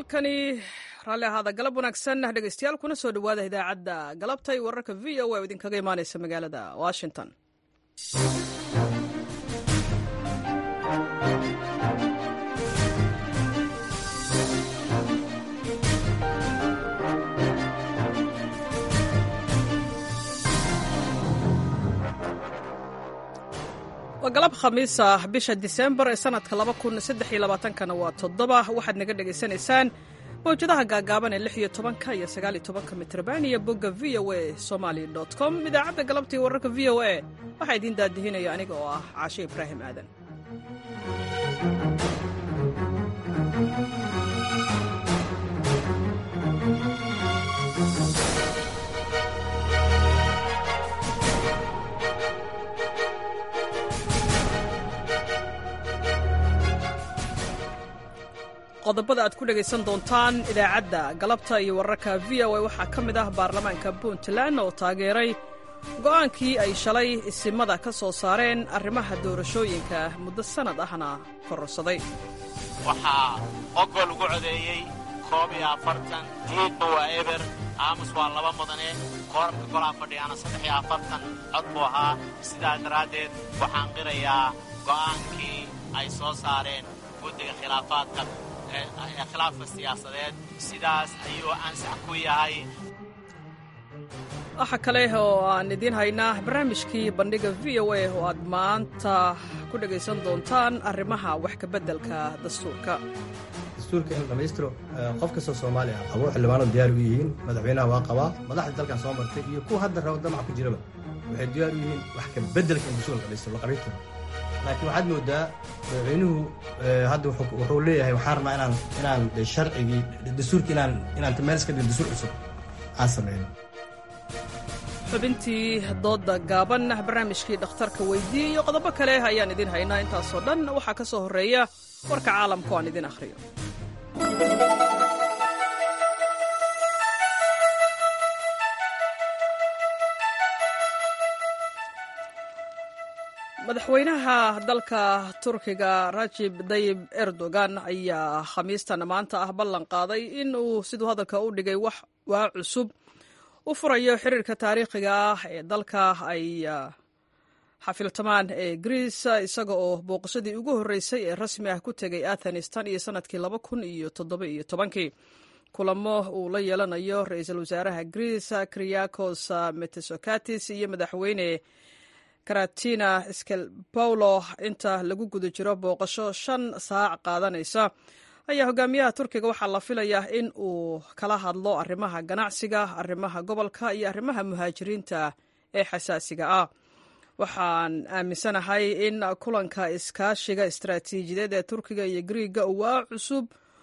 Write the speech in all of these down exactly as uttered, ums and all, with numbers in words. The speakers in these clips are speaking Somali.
halkani raalli ahaada galab wanaagsan dhegeystayaal kuna soo dhowaada idaacadda galabta iyo wararka v o a oo idinkaga imaanaysa magaalada washington. waa galab khamiis ah bisha disembar ee sanadka laba kun saddex iyo labaatankana waa toddoba. waxaad naga dhegaysanaysaan mawjadaha gaagaaban ee lix iyo tobanka iyo sagaal iyo tobanka mitrban iyo bogga v o a somali dot com. idaacadda galabtii wararka v o a waxaa idiin daadihinaya aniga oo ah caashe ibraahim aadan. qodobada aad ku dhegaysan doontaan idaacadda galabta iyo wararka v o a waxaa ka mid ah baarlamaanka puntland oo taageeray go'aankii ay shalay isimada ka soo saareen arrimaha doorashooyinka muddo sannad ahna kororsaday. waxaa ogol ugu codeeyey koob iyo afartan diidba waa eber aamus waa laba mudane koorabka golaa fadhiyaana saddex iyo afartan cod buu ahaa. sidaa daraaddeed waxaan qirayaa go'aankii ay soo saareen guddiga khilaafaadka khilaafka siyaasadeed sidaas ayuu ansax ku yahay. waxa kale oo aan idiin haynaa barnaamijkii bandhiga v o a oo aad maanta ku dhegaysan doontaan arrimaha wax ka beddelka dastuurka. dastuurka in dhammaystiro qof kastoo soomaali ah qabo xildhibaanadu diyaar u yihiin, madaxweynaha waa qabaa, madaxda dalkan soo martay iyo kuwa hadda rabo damac ku jiraba waxay diyaar u yihiin wax ka beddelka in dastuurka dhammaystiro la qabiy karo. laakiin waxaad moodaa madaxweynuhu hadda wuxuu leeyahay waxaan rabnaa inaan inaan sharcigii dastuurkii inaan inaan meel iska dhigin dastuur cusub aan samayno. xubintii doodda gaaban barnaamijkii dhakhtarka weydii iyo qodobo kale ayaan idin haynaa. intaasoo dhan waxaa ka soo horreeya warka caalamka oo aan idin akhriyo. madaxweynaha dalka turkiga rajib dayib erdogan ayaa khamiistan maanta ah ballan qaaday in uu siduu hadalka u dhigay wax waa cusub u furayo xiriirka taariikhiga ah ee dalka ay xafiltamaan ee greece, isaga oo booqashadii ugu horreysay ee rasmi ah ku tegay athenis tan iyo sanadkii laba kun iyo toddoba iyo tobankii. kulamo uu la yeelanayo ra-iisul wasaaraha greece kyriakos mitsotakis iyo madaxweyne karatina skelpaulo inta lagu guda jiro booqasho shan saac qaadanaysa ayaa hogaamiyaha turkiga waxaa la filayaa in uu kala hadlo arrimaha ganacsiga, arrimaha gobolka iyo arrimaha muhaajiriinta ee xasaasiga ah. waxaan aaminsanahay in kulanka iskaashiga istaraatiijiyadeed ee turkiga iyo griiga uu waa cusub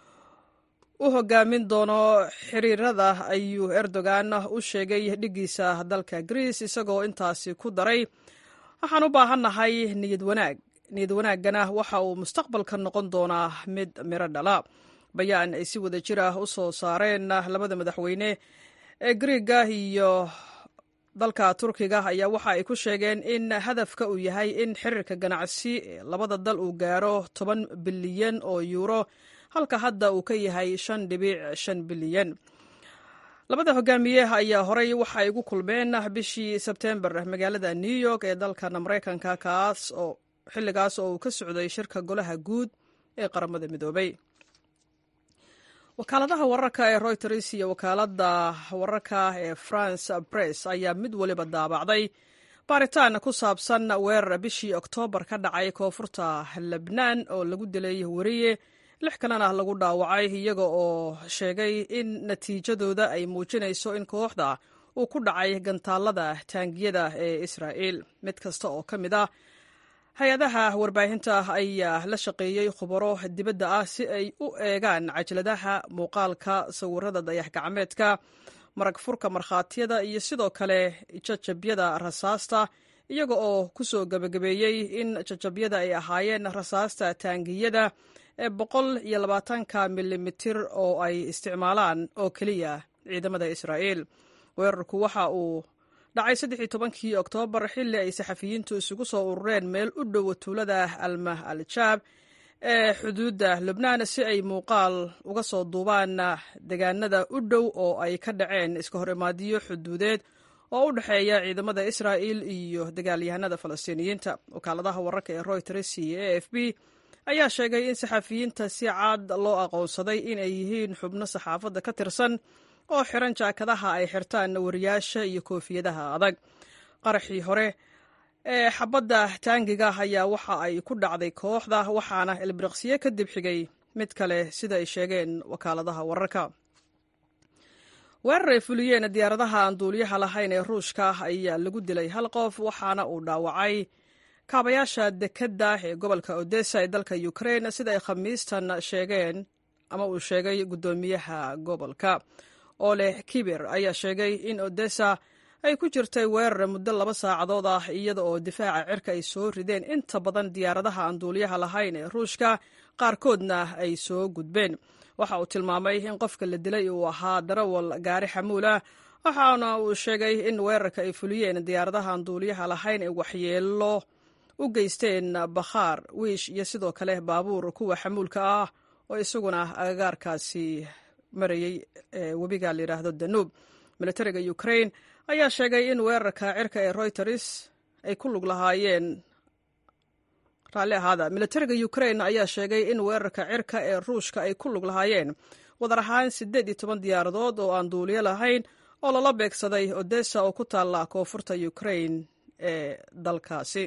u hogaamin doono xiriirada, ayuu erdogan u sheegay dhiggiisa dalka greece, isagoo intaasi ku daray waxaan u baahannahay niyad wanaag niyad wanaaggana waxa uu mustaqbalka noqon doonaa mid miro dhala. bayaan ay si wada jir ah u soo saareen labada madaxweyne ee griiga iyo dalka turkiga ayaa waxa ay ku sheegeen in hadafka uu yahay in xiriirka ganacsi ee labada dal uu gaaro toban bilyan oo yuuro, halka hadda uu ka yahay shan dhibic shan bilyan. labada hogaamiye ayaa horey waxa ay ugu kulmeen bishii sebtembar magaalada new york ee dalkan maraykanka, kaas oo xilligaas oo uu ka socday shirka golaha guud ee qaramada midoobay. wakaaladaha wararka ee reuters iyo wakaaladda wararka ee france press ayaa mid waliba daabacday baaritaan ku saabsan weerar bishii oktoobar ka dhacay koonfurta lebnaan oo lagu dilay wariye, lix kalena lagu dhaawacay, iyaga oo sheegay in natiijadooda ay muujinayso in kooxda uu ku dhacay gantaallada taangiyada ee israa'iil. mid kasta oo ka mid ah hay-adaha warbaahinta ayaa la shaqeeyey khubaro dibadda ah si ay u eegaan cajaladaha muuqaalka, sawirada dayax gacmeedka, marag furka markhaatiyada iyo sidoo kale jajabyada rasaasta, iyaga oo ku soo gebagabeeyey in jajabyada ay ahaayeen rasaasta taangiyada ee boqol iyo labaatanka milimitir oo ay isticmaalaan oo keliya ciidamada israa'iil. weerarku waxa uu dhacay saddex iyo tobankii oktoobar xilli ay saxafiyiintu isugu soo urureen meel u dhow tuulada almah al-jaab ee xuduudda lubnaan si ay muuqaal uga soo duubaan deegaanada u dhow oo ay ka dhaceen iska hor imaadiyo xuduudeed oo u dhexeeya ciidamada Israa'iil iyo dagaalyahanada Falastiiniyiinta. Wakaaladaha wararka ee Reuters iyo A F P ayaa sheegay in saxafiyiinta si cad loo aqoonsaday in ay yihiin xubno saxaafadda ka tirsan oo xiran jaakadaha ay xirtaan wariyaasha iyo koofiyadaha adag. Qaraxii hore ee xabadda taangiga ayaa waxa ay ku dhacday kooxda, waxaana ilbiriqsiye kadib xigay mid kale sida ay sheegeen wakaaladaha wararka. weerar ay fuliyeen diyaaradaha aan duuliyaha lahayn ee Ruushka ayaa lagu dilay hal qof, waxaana uu dhaawacay kaabayaasha dekedda ee gobolka Odessa ee dalka Ukraine sida ay Khamiistan sheegeen ama uu sheegay gudoomiyaha gobolka. Ole Kibir ayaa sheegay in Odessa ay ku jirtay weerar muddo laba saacadood ah iyada oo difaaca cirka ay soo rideen inta badan diyaaradaha aan duuliyaha lahayn ee Ruushka, qaarkoodna ay soo gudbeen. Waxa uu tilmaamay in qofka la dilay uu ahaa darawal gaari xamuul ah, waxaana uu sheegay in weerarka ay fuliyeen diyaaradaha aan duuliyaha lahayn ay waxyeello u geysteen bakhaar, wiish iyo sidoo kale baabuur kuwa xamuulka ah oo isaguna agagaarkaasi marayay webiga la yidhaahdo Danube. Militariga Ukraine ayaa sheegay in weerarka cirka ee Reuters ay ku lug lahaayeen raalli ahaada militariga Ukraine ayaa sheegay in weerarka cirka ee Ruushka ay ku lug lahaayeen wadar ahaan siddeed iyo toban diyaaradood oo aan duuliye lahayn oo lala beegsaday Odessa oo ku taalla koonfurta Ukraine ee dalkaasi.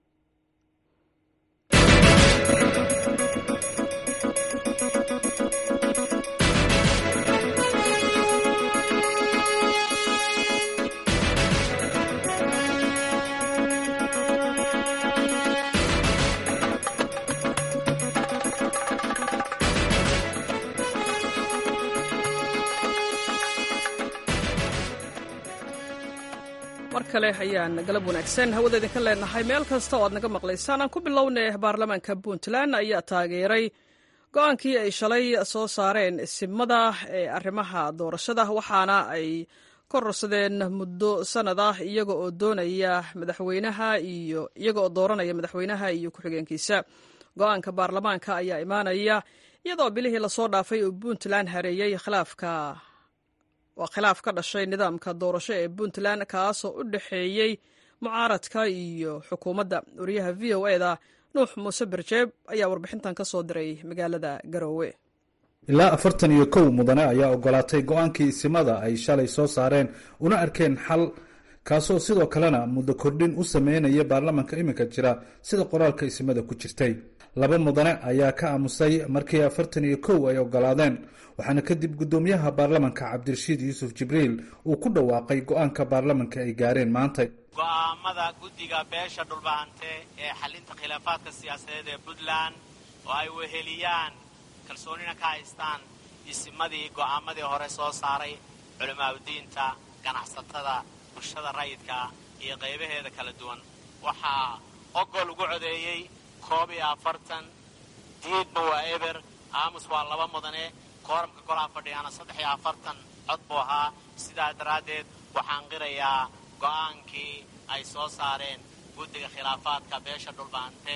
kale ayaan galab wanaagsan hawada idinka leenahay meel kasta oo aad naga maqlaysaan. Aan ku bilownay baarlamaanka Puntland ayaa taageeray go'aankii ay shalay soo saareen isimada ee arrimaha doorashada, waxaana ay kororsadeen muddo sanad ah iyaga oo doonaya madaxweynaha iyo iyaga oo dooranaya madaxweynaha iyo ku-xigeenkiisa. Go'aanka baarlamaanka ayaa imaanaya iyadoo bilihii lasoo dhaafay uu Puntland hareeyay khilaafka waa khilaaf ka dhashay nidaamka doorasho ee Puntland kaasoo u dhexeeyey mucaaradka iyo xukuumadda. wariyaha V O E da Nuux Muuse Barjeeb ayaa warbixintan ka soo diray magaalada Garowe. ilaa afartan iyo kow mudane ayaa ogolaatay go'aankii isimada ay shalay soo saareen una arkeen xal kaasoo sidoo kalena muddo kordhin u sameynaya baarlamaanka iminka jira sida qoraalka isimada ku jirtay. laba mudane ayaa ka aamusay markii afartan iyo kow ay ogolaadeen, waxaana kadib gudoomiyaha baarlamaanka Cabdirashiid Yuusuf Jibriil uu ku dhawaaqay go'aanka baarlamaanka ay gaareen maanta. go'aamada guddiga beesha dhulbahante ee xalinta khilaafaadka siyaasadeed ee Puntland oo ay weheliyaan kalsoonina ka haystaan isimadii go'aamadii hore soo saaray culimaadudiinta, ganacsatada, bulshada rayidka iyo qaybaheeda kala duwan. waxaa ogol ugu codeeyey koob iyo afartan, diidma waa eber, aamus waa laba mudane, kooramka golaha fadhiyaana saddex iyo afartan cod buu ahaa. sidaa daraaddeed waxaan qirayaa go'aankii ay soo saareen guddiga khilaafaadka beesha dhulbahante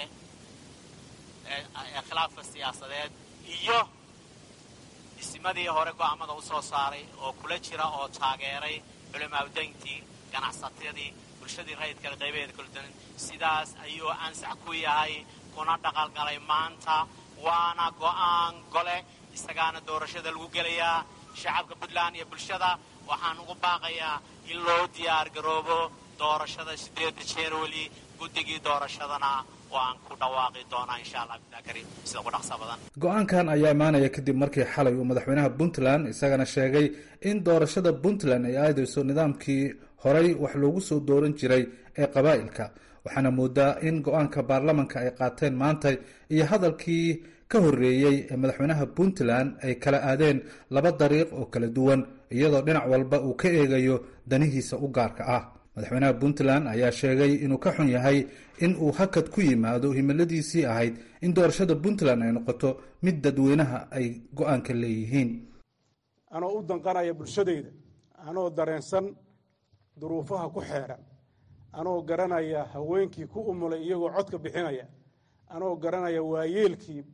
ee khilaafka siyaasadeed iyo isimadii hore go'aamada u soo saaray oo kula jira oo taageeray culimaadudiintii, ganacsatadii, bulshadii rayidka qaybaheeda kala duwan. sidaas ayuu ansax ku yahay kuna dhaqalgalay maanta, waana go'aan gole, isagaana doorashada lagu gelayaa. shacabka Puntland iyo bulshada waxaan ugu baaqayaa in loo diyaar garoobo doorashada sideeda January. guddigii doorashadana waan ku dhawaaqi doonaa insha Allah karim sida ugu dhaqso badan. go'aankan ayaa imaanaya kadib markii xalay uu madaxweynaha Puntland isagana sheegay in doorashada Puntland ay aadayso nidaamkii horay wax loogu soo dooran jiray ee qabaa'ilka, waxaana moodaa in go'aanka baarlamaanka ay qaateen maanta iyo hadalkii ka horeeyay ee madaxweynaha Puntland ay kala aadeen laba dariiq oo kala duwan, iyadoo dhinac walba uu ka eegayo danihiisa u gaarka ah. madaxweynaha Puntland ayaa sheegay inuu ka xun yahay in uu hakad ku yimaado himiladiisii ahayd in doorashada Puntland ay noqoto mid dadweynaha ay go'aanka leeyihiin. anoo u danqanaya bulshadayda, anoo dareensan duruufaha ku xeeran, anoo garanaya haweenkii ku umulay iyagoo codka bixinaya, anoo garanaya waayeelkii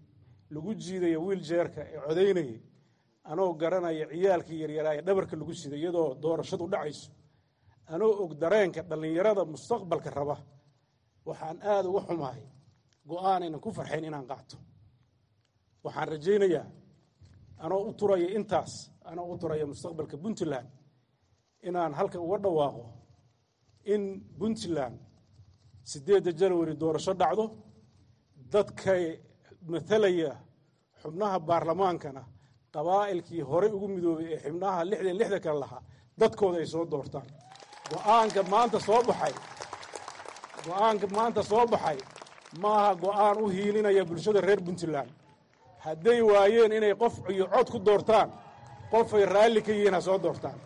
lagu jiidayo wiiljeerka ee codaynayay anoo garanaya ciyaalkii yaryaraa ee dhabarka lagu siday iyadoo doorashadu dhacayso anoo og dareenka dhallinyarada mustaqbalka raba waxaan aad uga xumahay go'aanaynan ku farxayn inaan qaato waxaan rajaynayaa anoo u turaya intaas anoo u turaya mustaqbalka puntland inaan halka uga dhawaaqo in puntland siddeedda janwari doorasho dhacdo dadkay matalaya xubnaha baarlamaankana qabaa'ilkii horey ugu midoobay ee xubnaha lixdan lixda kale lahaa dadkooda ay soo doortaan go'aanka maanta soo baxay go'aanka maanta soo baxay maaha go'aan u hiilinaya bulshada reer puntland hadday waayeen inay qof iyo cod ku doortaan qofay raalli ka yihiin ha soo doortaan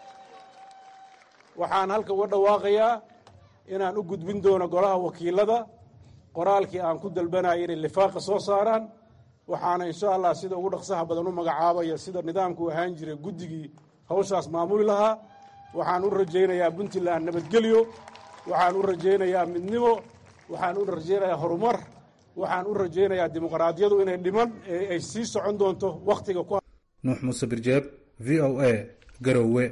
waxaan halka uga dhawaaqayaa inaan u gudbin doono golaha wakiilada qoraalkii aan ku dalbanayay inay lifaaqa soo saaraan waxaana insha allah sida ugu dhaqsaha badan u magacaabaya sida nidaamku ahaan jiray guddigii hawshaas maamuli lahaa waxaan u rajaynayaa puntland nabadgelyo waxaan u rajaynayaa midnimo waxaan u rajaynayaa horumar waxaan u rajaynayaa dimuqraadiyadu inay dhiman ee ay sii socon doonto wakhtiga ku nuux muuse birjeeb v o a garowe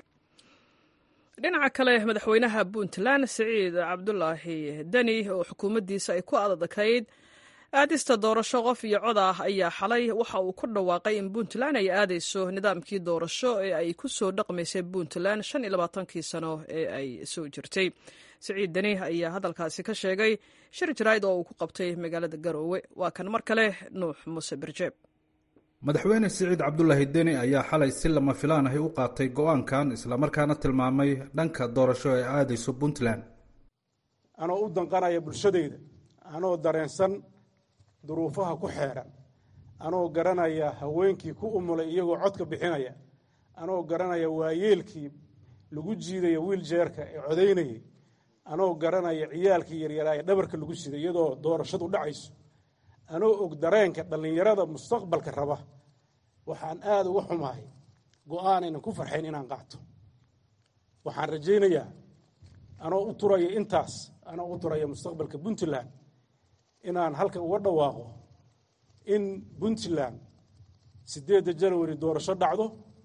dhinaca kale madaxweynaha puntland siciid cabdulaahi deni oo xukuumaddiisa ay ku adadkayd aadista doorasho qof iyo cod ah ayaa xalay waxa uu ku dhawaaqay in puntland ay aadayso nidaamkii doorasho ee ay ku soo dhaqmaysay puntland shan iyo labaatankii sano ee ay soo jirtay siciid deni ayaa hadalkaasi ka sheegay shir jaraa'id oo uu ku qabtay magaalada garoowe waa kan mar kale nuux muuse birjeeb madaxweyne siciid cabdulaahi deni ayaa xalay si lama filaan ahi u qaatay go'aankan islamarkaana tilmaamay dhanka doorasho ee aadayso puntland anoo u danqanaya bulshadayda anoo dareensan duruufaha ku xeeran anoo garanaya haweenkii ku umulay iyagoo codka bixinaya anoo garanaya waayeelkii lagu jiidayo wiiljeerka ee codaynayay anoo garanaya ciyaalkii yaryaraa ee dhabarka lagu siday iyadoo doorashadu dhacayso anoo og dareenka dhallinyarada mustaqbalka raba waxaan aad uga xumahay go'aanaynan ku farxayn inaan qaato waxaan rajaynayaa anoo u turaya intaas anoo u turaya mustaqbalka puntland inaan halka uga dhawaaqo in puntland siddeedda janwari doorasho dhacdo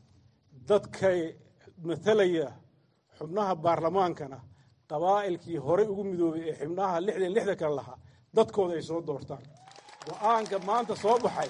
dadkay matalaya xubnaha baarlamaankana qabaa'ilkii horey ugu midoobay ee xubnaha lixdan lixda kale lahaa dadkooda ay soo doortaan go'aanka maanta soo baxay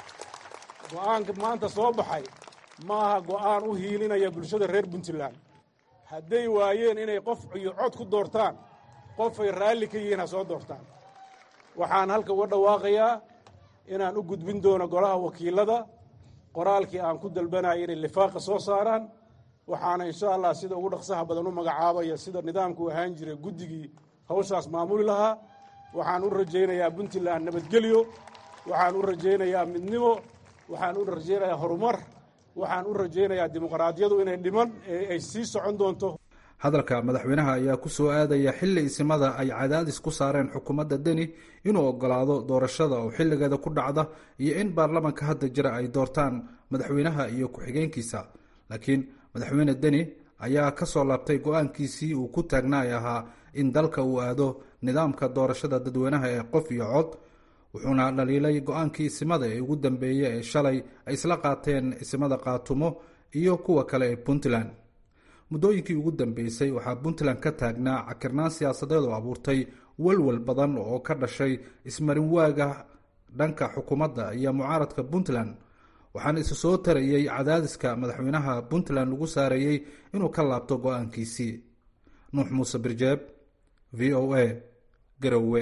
go'aanka maanta soo baxay maaha go'aan u hiilinaya bulshada reer puntland hadday waayeen inay qof iyo cod ku doortaan qofay raalli ka yihiin ha soo doortaan waxaan halka uga dhawaaqayaa inaan u gudbin doono golaha wakiilada qoraalkii aan ku dalbanayay inay lifaaqa soo saaraan waxaana insha allah sida ugu dhaqsaha badan u magacaabaya sida nidaamku ahaan jiray guddigii hawshaas maamuli lahaa waxaan u rajaynayaa puntland nabadgelyo waxaan u rajaynayaa midnimo waxaan u rajaynayaa horumar waxaan u rajaynayaa dimuqraadiyadu inay dhiman ee ay sii socon doonto hadalka madaxweynaha ayaa ku soo aadaya xilli isimada ay cadaadis ku saareen xukuumadda deni inuu ogolaado doorashada oo xilligeeda ku dhacda iyo in baarlamanka hadda jira ay doortaan madaxweynaha iyo ku-xigeenkiisa laakiin madaxweyne deni ayaa ka soo laabtay go-aankiisii uu ku taagnaay ahaa in dalka uu aado nidaamka doorashada dadweynaha ee qof iyo cod wuxuuna dhaliilay go-aankii isimada ee ugu dambeeyey ee shalay ay isla qaateen isimada qaatumo iyo kuwa kale ee puntland muddooyinkii ugu dambeysay waxaa puntland ka taagnaa cakirnaan siyaasadeed oo abuurtay walwal badan oo ka dhashay ismarin waaga dhanka xukuumadda iyo mucaaradka puntland waxaana isu soo tarayey cadaadiska madaxweynaha puntland lagu saarayey inuu ka laabto go-aankiisii nuux muuse birjeeb v o a garowe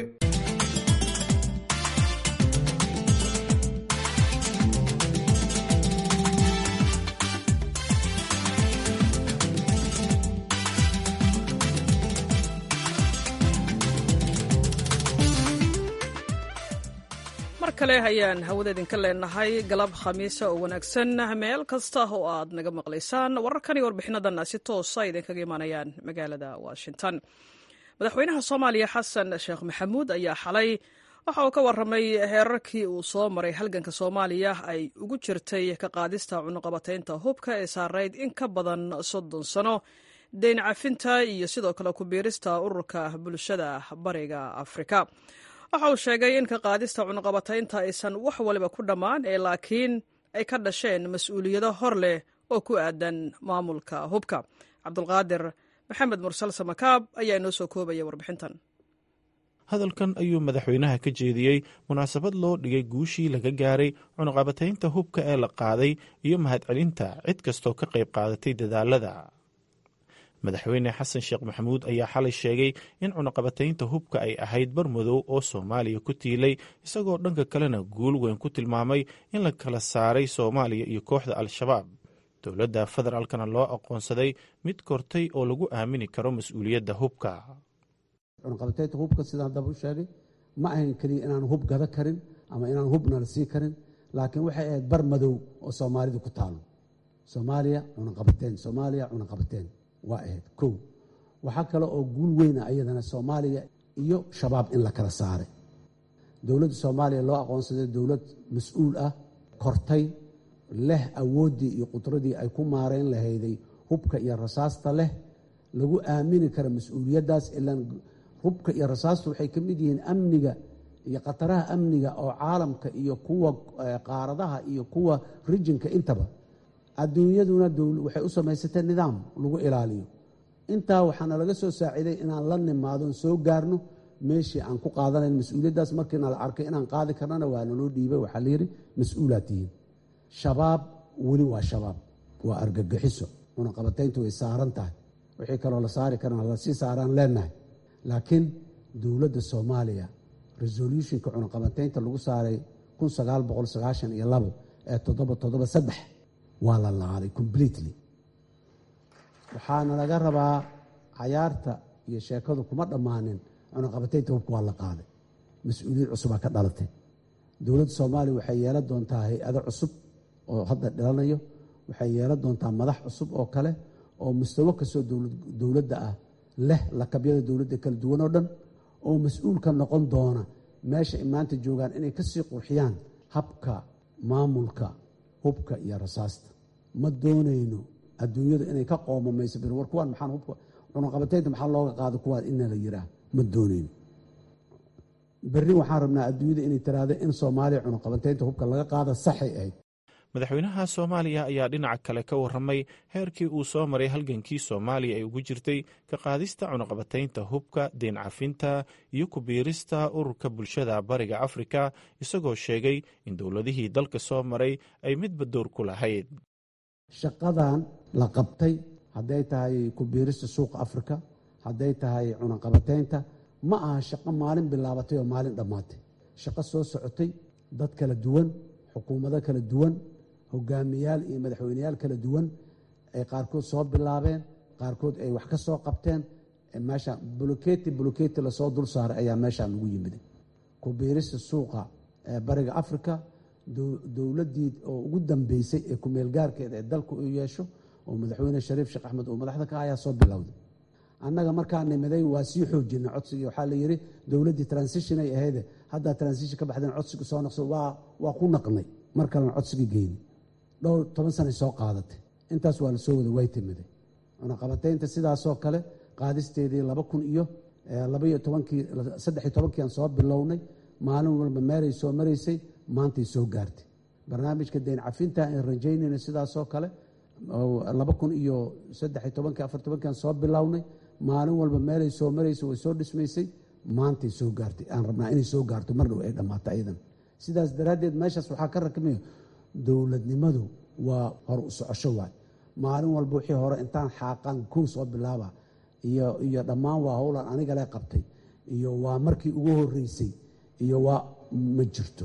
kale ayaan hawada idinka leenahay galab khamiisa oo wanaagsan meel kasta oo aad naga maqlaysaan wararkan iyo warbixinadanna si toosa idinkaga imaanayaan magaalada washington madaxweynaha soomaaliya xasan sheekh maxamuud ayaa xalay waxa uu ka warramay heerarkii uu soo maray halganka soomaaliya ay ugu jirtay ka qaadista cunuqabataynta hubka ee saarayd in ka badan soddon sano deyn cafinta iyo sidoo kale ku biirista ururka bulshada bariga afrika waxa uu sheegay in ka qaadista cunaqabataynta aysan wax waliba ku dhammaan ee laakiin ay ka dhasheen mas-uuliyado hor leh oo ku aadan maamulka hubka. cabdulqaadir maxamed mursal samakaab ayaa inoo soo koobaya warbixintan. hadalkan ayuu madaxweynaha ka jeediyey munaasabad loo dhigay guushii laga gaaray cunaqabataynta hubka ee la qaaday iyo mahadcelinta cid kastoo ka qayb qaadatay dadaalada. madaxweyne xasan sheekh maxamuud ayaa xalay sheegay in cunaqabataynta hubka ay ahayd bar madow oo soomaaliya ku tiilay, isagoo dhanka kalena guul weyn ku tilmaamay in la kala saaray soomaaliya iyo kooxda al-shabaab. dowladda federaalkana loo aqoonsaday mid kortay oo lagu aamini karo mas-uuliyadda hubka. cunaqabataynta hubka sidaan haddaba u sheegay ma ahayn keliya inaan hub gada karin ama inaan hubna la sii karin, laakiin waxay ahayd bar madow oo soomaalidu ku taalo. soomaaliya cunaqabateen soomaaliya cunaqabateen waa ahayd kow. waxaa kale oo guul weyna iyadana soomaaliya iyo shabaab in la kala saaray. dowladda soomaaliya loo aqoonsaday dowlad mas-uul ah, kortay, leh awooddii iyo qudradii ay ku maareyn lahayday hubka iyo rasaasta leh, lagu aamini kara mas-uuliyaddaas. ilaan hubka iyo rasaastu waxay ka mid yihiin amniga iyo khataraha amniga oo caalamka iyo kuwa qaaradaha iyo kuwa rijinka intaba. adduunyaduna waxay u samaysatay nidaam lagu ilaaliyo. intaa waxaana laga soo saaciday inaan la nimaadon soo gaarno meeshii aan ku qaadanayn mas-uuliyaddaas. markiina la arkay inaan qaadi karnana waa naloo dhiibay, waxaa layidhi mas-uulaad tihiin. shabaab weli waa shabaab, waa argagixiso. cunaqabatayntu way saaran tahay, wixii kaloo la saari karana lasii saaraan leenahay. laakiin dowladda soomaaliya resolutionka cunaqabataynta lagu saaray kun sagaal boqol sagaashan iyo labo ee toddoba toddoba saddex waa la laaday completely. waxaana laga rabaa cayaarta iyo sheekadu kuma dhammaanin. cunaqabataynta hubka waa la qaaday, mas-uuliyad cusubaa ka dhalatay. dowladda soomaaliya waxay yeelan doontaa hay-ado cusub oo hadda dhalanayo, waxay yeelan doontaa madax cusub oo kale oo mustawo kastoo dowladda ah leh lakabyada dowladda kala duwan oo dhan, oo mas-uul ka noqon doona meesha ay maanta joogaan inay ka sii qurxiyaan habka maamulka hubka iyo rasaasta. ma doonayno adduunyadu inay ka qoomamayso bir war kuwaan maxaan hubka cunaqabataynta maxaa looga qaado kuwaan ina la yiraa. ma doonayno. berri waxaan rabnaa adduunyada inay tiraahdo in soomaaliya cunaqabataynta hubka laga qaada saxay ahayd. madaxweynaha soomaaliya ayaa dhinaca kale ka warramay heerkii uu soo maray halgankii soomaaliya ay ugu jirtay ka qaadista cunaqabataynta hubka, deen cafinta iyo ku biirista ururka bulshada bariga afrika, isagoo sheegay in dowladihii dalka soo maray ay midba door ku lahayd. shaqadan la qabtay hadday tahay ku biirista suuqa afrika, hadday tahay cunaqabataynta, ma aha shaqo maalin bilaabatay oo maalin dhammaatay. shaqo soo socotay, dad kala duwan, xukuumado kala duwan, hogaamiyaal iyo madaxweyneyaal kala duwan ay qaarkood soo bilaabeen, qaarkood ay wax ka soo qabteen. meesha buloketi buloketi lasoo dul saaray ayaa meeshaan lagu yimiday. ku biirista suuqa bariga afrika, dowladdii oo ugu dambeysay ee kumeelgaarkeeda ee dalku uu yeesho oo madaxweyne shariif sheekh axmed uu madaxda ka ayaa soo bilowday. annaga markaa nimiday waa sii xoojina codsigii. waxaa la yidhi dowladdii transition ay ahayde haddaa transition ka baxdeen codsiga soo naqso waa ku naqnay, mar kalena codsigii geyni. dhowr toban sanay soo qaadatay. intaas waa la soo wada way timiday. cunaqabataynta sidaasoo kale qaadisteedii laba kun iyo labaiyo tobankii saddex iyo tobankiiaan soo bilownay. maalin walba meelay soo maraysay, maantay soo gaartay. barnaamijka deen cafinta aan rajaynayna sidaasoo kale laba kun iyo saddex iyo tobankii afar tobankiiaan soo bilownay. maalin walba meelay soo maraysay way soo dhismaysay, maantay soo gaartay. aan rabnaa inay soo gaarto mar dhow ay dhammaato ayadan. sidaas daraaddeed meeshaas waxaa ka rakmayo dowladnimadu waa hor u socosho waay. maalin walba wixii hore intaan xaaqaan kow soo bilaaba iyo iyo dhammaan waa howlan aniga le qabtay iyo waa markii ugu horeysay iyo waa ma jirto.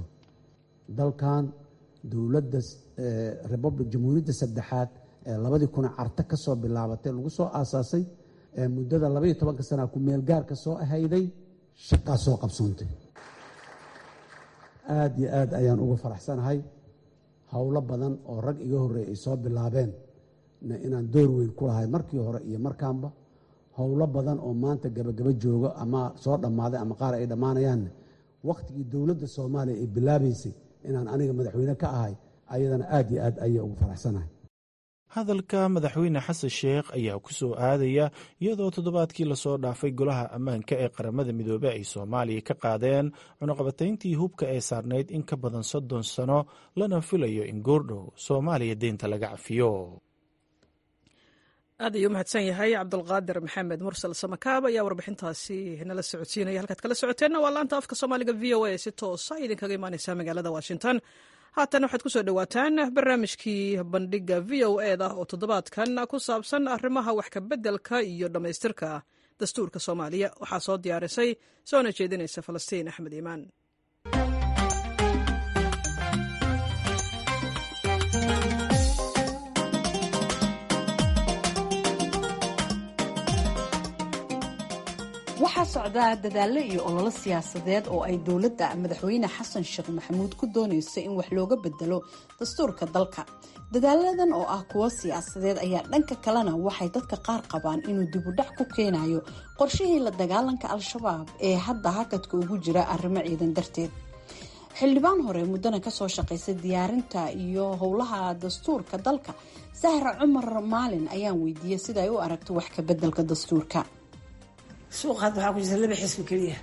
dalkan dowladda republic jamhuuriyadda saddexaad ee labadii kuna carta ka soo bilaabatay lagu soo aasaasay ee muddada labaiyo tobanka sanaa ku meel gaarka soo ahayday, shaqaa soo qabsoontay. aad iyo aad ayaan uga faraxsanahay. howlo badan oo rag iga horreeyay ay soo bilaabeen inaan door weyn ku lahay markii hore iyo markaanba. howlo badan oo maanta gabagaba joogo ama soo dhammaaday ama qaar ay dhammaanayaanne wakhtigii dowladda soomaaliya ay bilaabaysay inaan aniga madaxweyne ka ahay ayadana aad iyo aad ayay ugu faraxsanahay. hadalka madaxweyne xasan sheekh ayaa ku soo aadaya iyadoo toddobaadkii lasoo dhaafay golaha ammaanka ee qaramada midoobey ay soomaaliya ka qaadeen cunaqabatayntii hubka ee saarnayd in ka badan soddon sano lana filayo in goordhow soomaaliya deynta laga cafiyo. aad ayuu mahadsan yahay cabdulqaadir maxamed mursal samakaab ayaa warbixintaasi nala socodsiinaya. halkaad kala socoteenna waa laanta afka soomaaliga v o a si toosa idinkaga imaaneysa magaalada washington. haatan waxaad ku soo dhowaataan barnaamijkii bandhiga v o e da oo toddobaadkan ku saabsan arrimaha wax kabeddelka iyo dhammaystirka dastuurka soomaaliya. waxaa soo diyaarisay soona jeedinaysa falastiin axmed iimaan. waxaa socdaa dadaallo iyo ololo siyaasadeed oo ay dowladda madaxweyne xasan sheekh maxamuud ku doonayso in wax looga bedelo dastuurka dalka. dadaaladan oo ah kuwo siyaasadeed ayaa dhanka kalena waxay dadka qaar qabaan inuu dibudhac ku keenayo qorshihii la dagaalanka al-shabaab ee hadda hakadka ugu jira arrimo ciidan darteed. xildhibaan hore muddana kasoo shaqaysay diyaarinta iyo howlaha dastuurka dalka sahra cumar maalin ayaan weydiiyey sida ay u aragto wax kabeddelka dastuurka. suuqa hadda waxaa ku jirta laba xisbi keliya,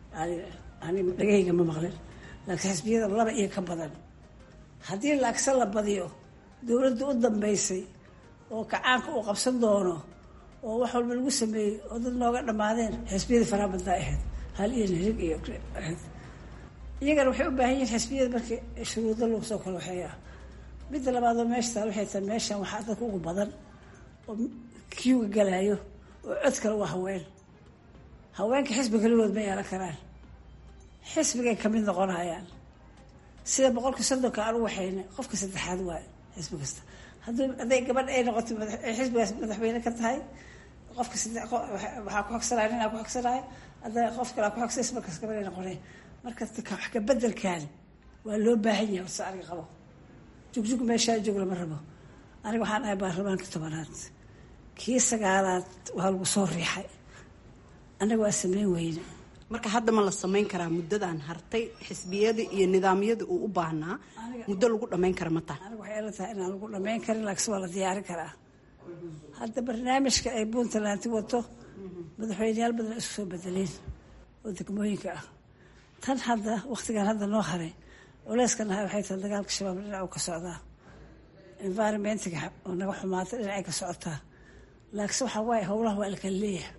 ani dhagahayga ma maqlin, laakiin xisbiyada laba iyo ka badan. haddii laagsa la badiyo dowladda u dambaysay oo kacaanka uu qabsan doono oo wax walba lagu sameeyey oo dad nooga dhammaadeen xisbiyada faraha badnaa ahayd hal iyo hirig iyo ahayd. iyagana waxay u baahan yihiin xisbiyada markii shuruudo lagu soo kala waxeeya. midda labaadoo meesha taal waxay tahay meeshan waxaa dadka ugu badan oo kiuga galaayo oo cod kale waa haween. haweenka xisbi kaligood ma yeelan karaan, xisbigay ka mid noqonayaan. sida boqolka soddonka aan u waxayna qofka saddexaad waayo xisbi kasta. haddii hadday gabadh ay noqoto xisbigaas madaxweyne ka tahay qofka waxaa ku xogsanaya nin aa ku xogsanaya, hadday qof kale aa ku xogsays markaas gabadh ay noqoneen. marka wax ka bedelkan waa loo baahan yahay. horta aniga qabo jugjug meeshaa joog lama rabo. aniga waxaan ahay baarlamaanka tobanaad, kii sagaalaad waa lagu soo riixay, anaga waa sameyn weyne. marka hadda ma la samayn karaa muddadan hartay xisbiyada iyo nidaamyada uu u baahnaa muddo lagu dhammayn kara ma taha? aniga waxay ila tahay inaan lagu dhammayn karin, laakiin waa la diyaarin karaa. hadda barnaamijka ay puntland wato madaxweyneyaal badan isku soo bedeleen oo degmooyinka ah. tan hadda waktigan hadda noo haray culeyskan ahay waxay tahay dagaalka shabaab dhinac ka socdaa, environmentiga oo naga xumaatay dhinacay ka socotaa. laakiinse waxaa waaye howlaha waa la kala leeyahay.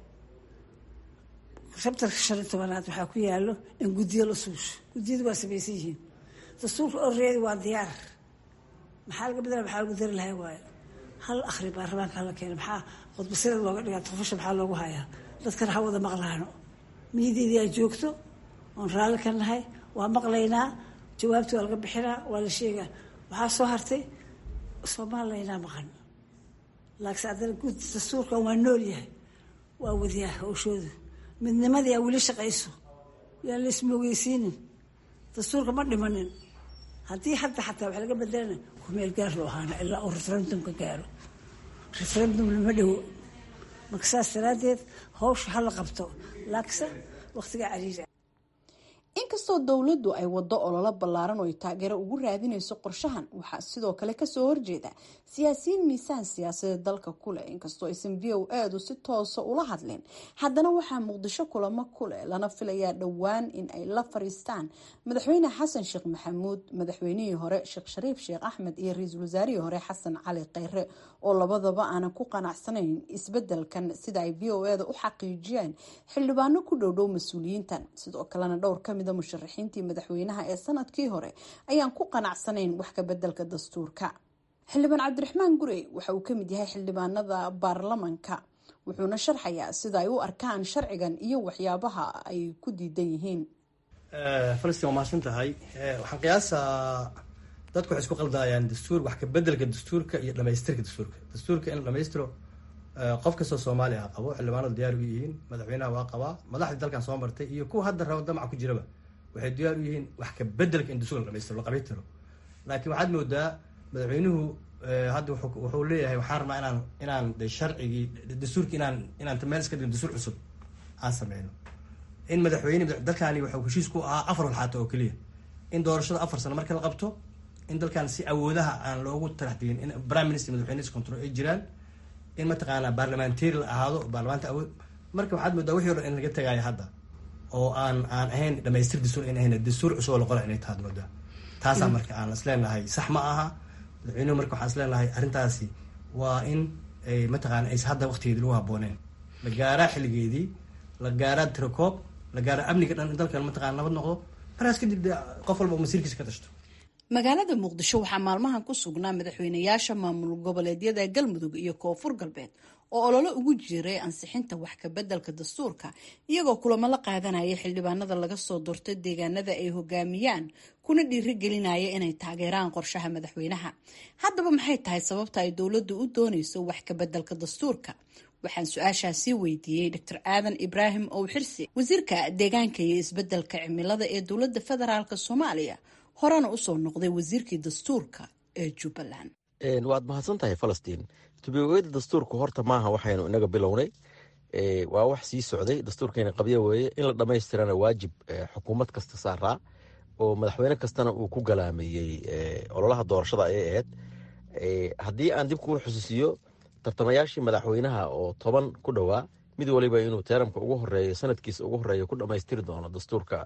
sabtarka shan iyo tobanaad waxaa ku yaalo in guddiyo la suusho. guddiyadu waa samaysan yihiin. dastuurka oreedi waa diyaar. maxaa laga bedela maxaa lagu dari lahay waayo hal akhri baarlamaanka hala keena. maxaa khudbasirada looga dhigaa tufusha maxaa loogu hayaa? dadkana ha wada maqlaano. miyadeedii aa joogto oon raalli ka nahay, waa maqlaynaa, jawaabtii waa laga bixinaa, waa la sheegaa. waxaa soo hartay soomalilaynaa maqan, laakiin haddana guud dastuurkan waa nool yahay, waa wadiyaa hawshooda. midnimadii aa weli shaqayso, yaan la ismoogeysiinin. dastuurka ma dhimanin. haddii hadda xataa wax laga bedelana kumeel gaar loo ahaana ilaa uu referendumka gaaro. referendum lama dhowo. marka saas daraadeed hawsha hala qabto, laakiinse waqtiga cariira. inkastoo dowladdu ay wado ololo ballaaran oo ay taageero ugu raadinayso qorshahan, waxaa sidoo kale kasoo horjeeda siyaasiyiin miisaan siyaasadeed dalka ku leh. inkastoo aysan v o edu si toosa ula hadlin, haddana waxaa muqdisho kulamo ku leh lana filayaa dhowaan in ay la fariistaan madaxweyne xasan sheekh maxamuud, madaxweynihii hore sheekh shariif sheekh axmed iyo ra-iisul wasaarihii hore xasan cali kheyre, oo labadaba aanan ku qanacsanayn isbedelkan sida ay v o eda u xaqiijiyeen xildhibaano ku dhowdhow mas-uuliyiintan. sidoo kalena dhowr kamid musharaxiintii madaxweynaha ee sanadkii hore ayaan ku qanacsanayn wax ka bedelka dastuurka. xildhibaan cabdiraxmaan gurey waxa uu kamid yahay xildhibaanada baarlamanka, wuxuuna sharxayaa sida ay u arkaan sharcigan iyo waxyaabaha ay ku diidan yihiin. falastiin waa mahadsan tahay. waxaan qiyaasaa dadku waxay isku qaldayaan dastuur wax ka bedelka dastuurka iyo dhamaystirka dastuurka. dastuurka in la dhamaystiro qof kastoo soomaali ah qabo, xildhibaanadu diyaar u yihiin, madaxweynaha waa qabaa, madaxdii dalkan soo martay iyo kuwa hadda rabo damac ku jiraba waxay diyaar u yihiin wax ka bedelka in dastuurka la dhamaystiro, la qabiitiro. laakiin waxaad moodaa madaxweynuhu hadda wuxuu leeyahay waxaan rabnaa inaan inaan de sharcigii dastuurki inaan inaan meel iska dhigno dastuur cusub aan sameyno. in madaxweyne dalkani wuxuu heshiis ku ahaa afar walxaato oo keliya, in doorashada afar sano marka la qabto in dalkan si awoodaha aan loogu taraxtegin in prime minister madaxweyne control ay jiraan in mataqaanaa parliamentary la ahaado baarlamaanta awood marka waxaad moodaa wixii o dhan in laga tagaayo hadda oo aan aan ahayn dhamaystir dastuur in ahayn dastuur cusub oo la qola inay tahay moodaa taasaa marka aan isleenahay sax ma aha madaxweynuhu marka waxaan isleenahay arrintaasi waa in mataqaana aysa hadda waqtigeedii lagu habbooneen la gaaraa xilligeedii la gaaraa tirakoob la gaaraa amniga dhan in dalkan mataqana nabad noqdo markaas kadib de qof walba masiirkiisa ka tashto magaalada muqdisho waxaa maalmahan ku sugnaa madaxweynayaasha maamul goboleedyada galmudug iyo koonfur galbeed oo olole ugu jiray ansixinta wax kabeddelka dastuurka iyagoo kulamo la qaadanaya xildhibaanada laga soo doortay deegaanada ay hogaamiyaan kuna dhiirigelinaya inay taageeraan qorshaha madaxweynaha. haddaba maxay tahay sababta ay dowladdu u doonayso wax kabeddelka dastuurka? waxaan su-aashaasi weydiiyey doctor aadan ibraahim owxirsi, wasiirka deegaanka iyo isbeddelka cimilada ee dowladda federaalk soomaaliya, horena usoo noqday wasiirkii dastuurka ee jubbaland. waad mahadsan tahay falastiin. tubiogeyda dastuurku horta maaha waxaynu inaga bilownay, waa wax sii socday. dastuurkeena qabya weeye, in la dhammaystirana waajib xukuumad kasta saaraa oo madaxweyne kastana uu ku galaameeyey ololaha doorashada ayay ahayd. haddii aan dib kuu xusuusiyo tartamayaashii madaxweynaha oo toban ku dhowaa, mid waliba inuu teeramka ugu horeeyo sanadkiisa ugu horeeya ku dhammaystiri doono dastuurka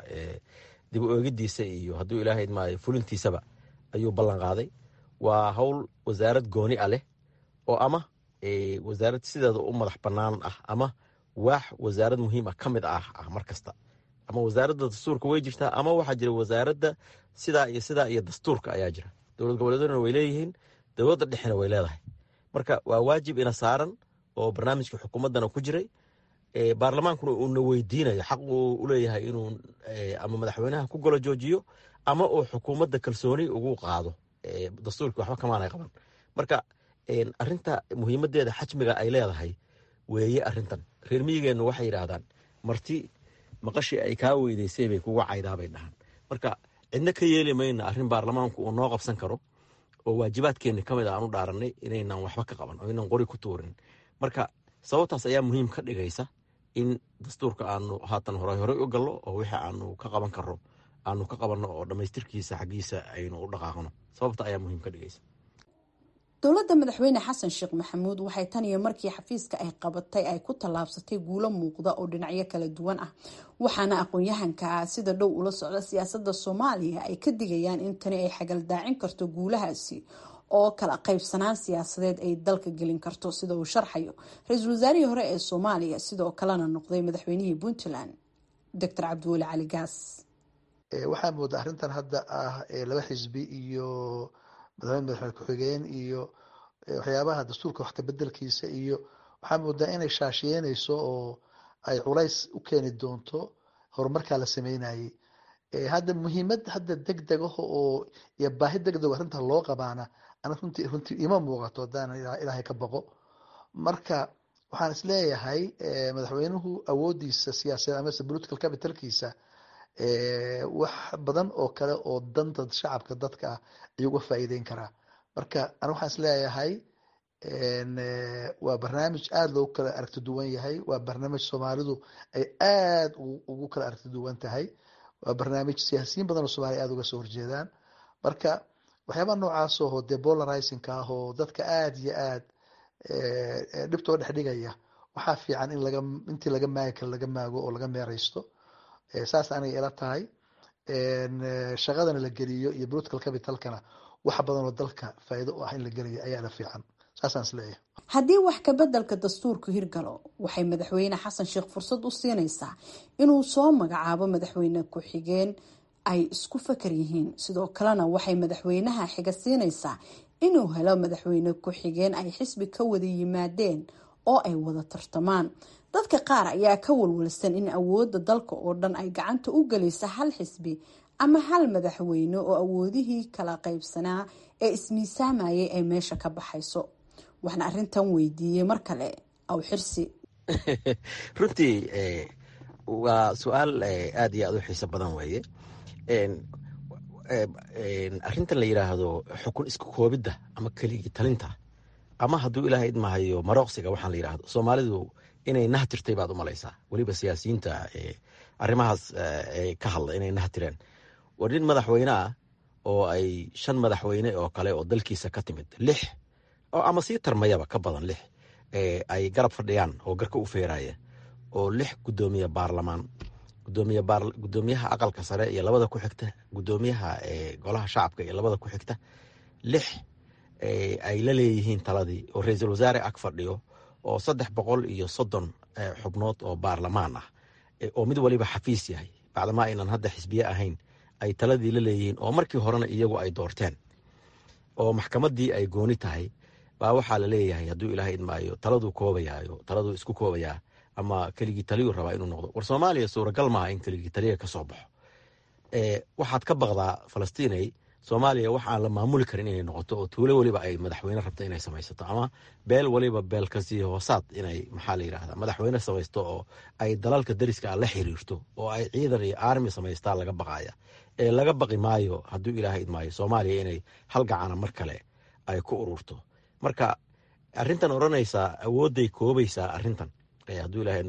dib u eegidiisa iyo hadduu ilaahay maayo fulintiisaba ayuu ballan qaaday. waa hawl wasaarad gooni ah leh oo ama wasaarad sideeda u madax bannaan ah ama waax wasaarad muhiim ah ka mid ah ah mar kasta. ama wasaaradda dastuurka way jirtaa ama waxaa jira wasaaradda sidaa iyo sidaa iyo dastuurka ayaa jira. dowlad goboleeduna way leeyihiin, dowladda dhexena way leedahay. marka waa waajib ina saaran oo barnaamijka xukuumaddana ku jiray. baarlamaankuna uuna weydiinayo xaq uu uleeyahay inuu ama madaxweynaha ku golo joojiyo ama uu xukuumadda kalsooni ugu qaado. dastuurkii waxba kamaanay qaban. marka arinta muhiimadeeda xajmiga ay leedahay weeye arintan. reer miyigeennu waxay yidhaahdaan marti maqashii ay kaa weydaysay bay kuga caydaabay dhahaan. marka cidna ka yeeli mayna arrin baarlamaanku uu noo qabsan karo oo waajibaadkeenni ka mid a aan u dhaaranay inaynan waxba ka qaban oo inaan qori ku tuurin. marka sababtaas ayaa muhiim ka dhigaysa in dastuurka aanu haatan hore horey u gallo oo wixii aanu ka qaban karro aanu ka qabanno oo dhammaystirkiisa xaggiisa aynu u dhaqaaqno. sababta ayaa muhiim ka dhigaysa. dowladda madaxweyne xasan sheekh maxamuud waxay tan iyo markii xafiiska ay qabatay ay ku tallaabsatay guulo muuqda oo dhinacyo kala duwan ah, waxaana aqoon-yahanka sida dhow ula socda siyaasadda soomaaliya ay ka digayaan in tani ay xagaldaacin karto guulahaasi oo kala qaybsanaan siyaasadeed ay dalka gelin karto, sida uu sharxayo ra-iisul wasaarihii hore ee soomaaliya sidoo kalena noqday madaxweynihii puntland doctor cabdiweli cali gaas. waxaa moodaa arrintan hadda ah laba xisbi iyo madaxweyne madaxweyne ku-xigeen iyo waxyaabaha dastuurka wax kabedelkiisa iyo waxaa moodaa inay shaashiyeynayso oo ay culays u keeni doonto horumarkaa la sameynayay. hadda muhiimad hadda deg degaho oo iyo baahi deg dego arrinta loo qabaana ana runtii runtii ima muuqato haddaan ilaahay ka baqo. marka waxaan isleeyahay madaxweynuhu awoodiisa siyaasadeed amase political capitalkiisa wax badan oo kale oo danta shacabka dadka ah ayuu uga faa'iideyn karaa. marka ana waxaan isleeyahay waa barnaamij aada loogu kala aragti duwan yahay. waa barnaamij soomaalidu ay aada ugu kala aragti duwan tahay. waa barnaamij siyaasiyiin badan oo soomaliya aada uga soo horjeedaan. marka waxyaabaha noocaas oo dee polarizingka ah oo dadka aada iyo aad dhibtoo dhex dhigaya, waxaa fiican in laga intii laga maagi karo laga maago oo laga meeraysto. saas anay ila tahay. shaqadana la geliyo iyo political capitalkana wax badan oo dalka faa'iido u ah in la geliyo ayaa la fiican. saasaan isleeyahay. haddii wax kabeddelka dastuurku hirgalo, waxay madaxweyne xasan sheekh fursad u siinaysaa inuu soo magacaabo madaxweyne ku-xigeen ay isku fakar yihiin. sidoo kalena waxay madaxweynaha xiga siinaysaa inuu helo madaxweyne ku-xigeen ay xisbi ka wada yimaadeen oo ay wada tartamaan. dadka qaar ayaa ka walwalsan in awoodda dalka oo dhan ay gacanta u gelaysa hal xisbi ama hal madaxweyne oo awoodihii kala qaybsanaa ee ismiisaamayay ay meesha ka baxayso. waxaan arrintan weydiiyey mar kale Owxirsi. runtii waa su-aal aada iyo aada u xiiso badan weeye. arrintan la yidhaahdo xukun isku koobidda ama keligii talinta ama hadduu ilaahay idmahayo marooqsiga waxaan la yidhaahdo, soomaalidu inay nahtirtay baad u malaysaa. weliba siyaasiyiinta arrimahaas ka hadla inay nahtireen. war nin madaxweyne ah oo ay shan madaxweyne oo kale oo dalkiisa ka timid lix oo ama sii tarmayaba ka badan lix ay garab fadhiyaan oo garka u feeraya oo lix gudoomiye baarlamaan gudoomiye baar gudoomiyaha aqalka sare iyo labada ku xigta gudoomiyaha golaha shacabka iyo labada ku xigta lix ay la leeyihiin taladii oo ra'iisul wasaare ag fadhiyo oo saddex boqol iyo soddon xubnood oo baarlamaan ah oo mid waliba xafiis yahay bacdama aynan hadda xisbiye ahayn ay taladii la leeyihiin oo markii horena iyagu ay doorteen oo maxkamaddii ay gooni tahay baa waxaa la leeyahay hadduu ilaahay idmaayo taladuu koobayaayo taladuu isku koobayaa ama keligii taliyuu rabaa inuu noqdo war soomaaliya suuragal maaha in keligii taliya ka soo baxo waxaad ka baqdaa falastiinay soomaaliya wax aan la maamuli karin inay noqoto oo tuulo waliba ay madaxweyne rabto inay samaysato ama beel waliba beel kasii hoosaad inay maxaa la yidhahdaa madaxweyne samaysto oo ay dalalka dariska la xiriirto oo ay ciidan iyo armi samaystaa laga baqaya ee laga baqi maayo hadduu ilaahay idmaayo soomaaliya inay hal gacana mar kale ay ku ururto marka arrintan odhanaysaa awoodday koobaysaa arrintan hadduu ilaahay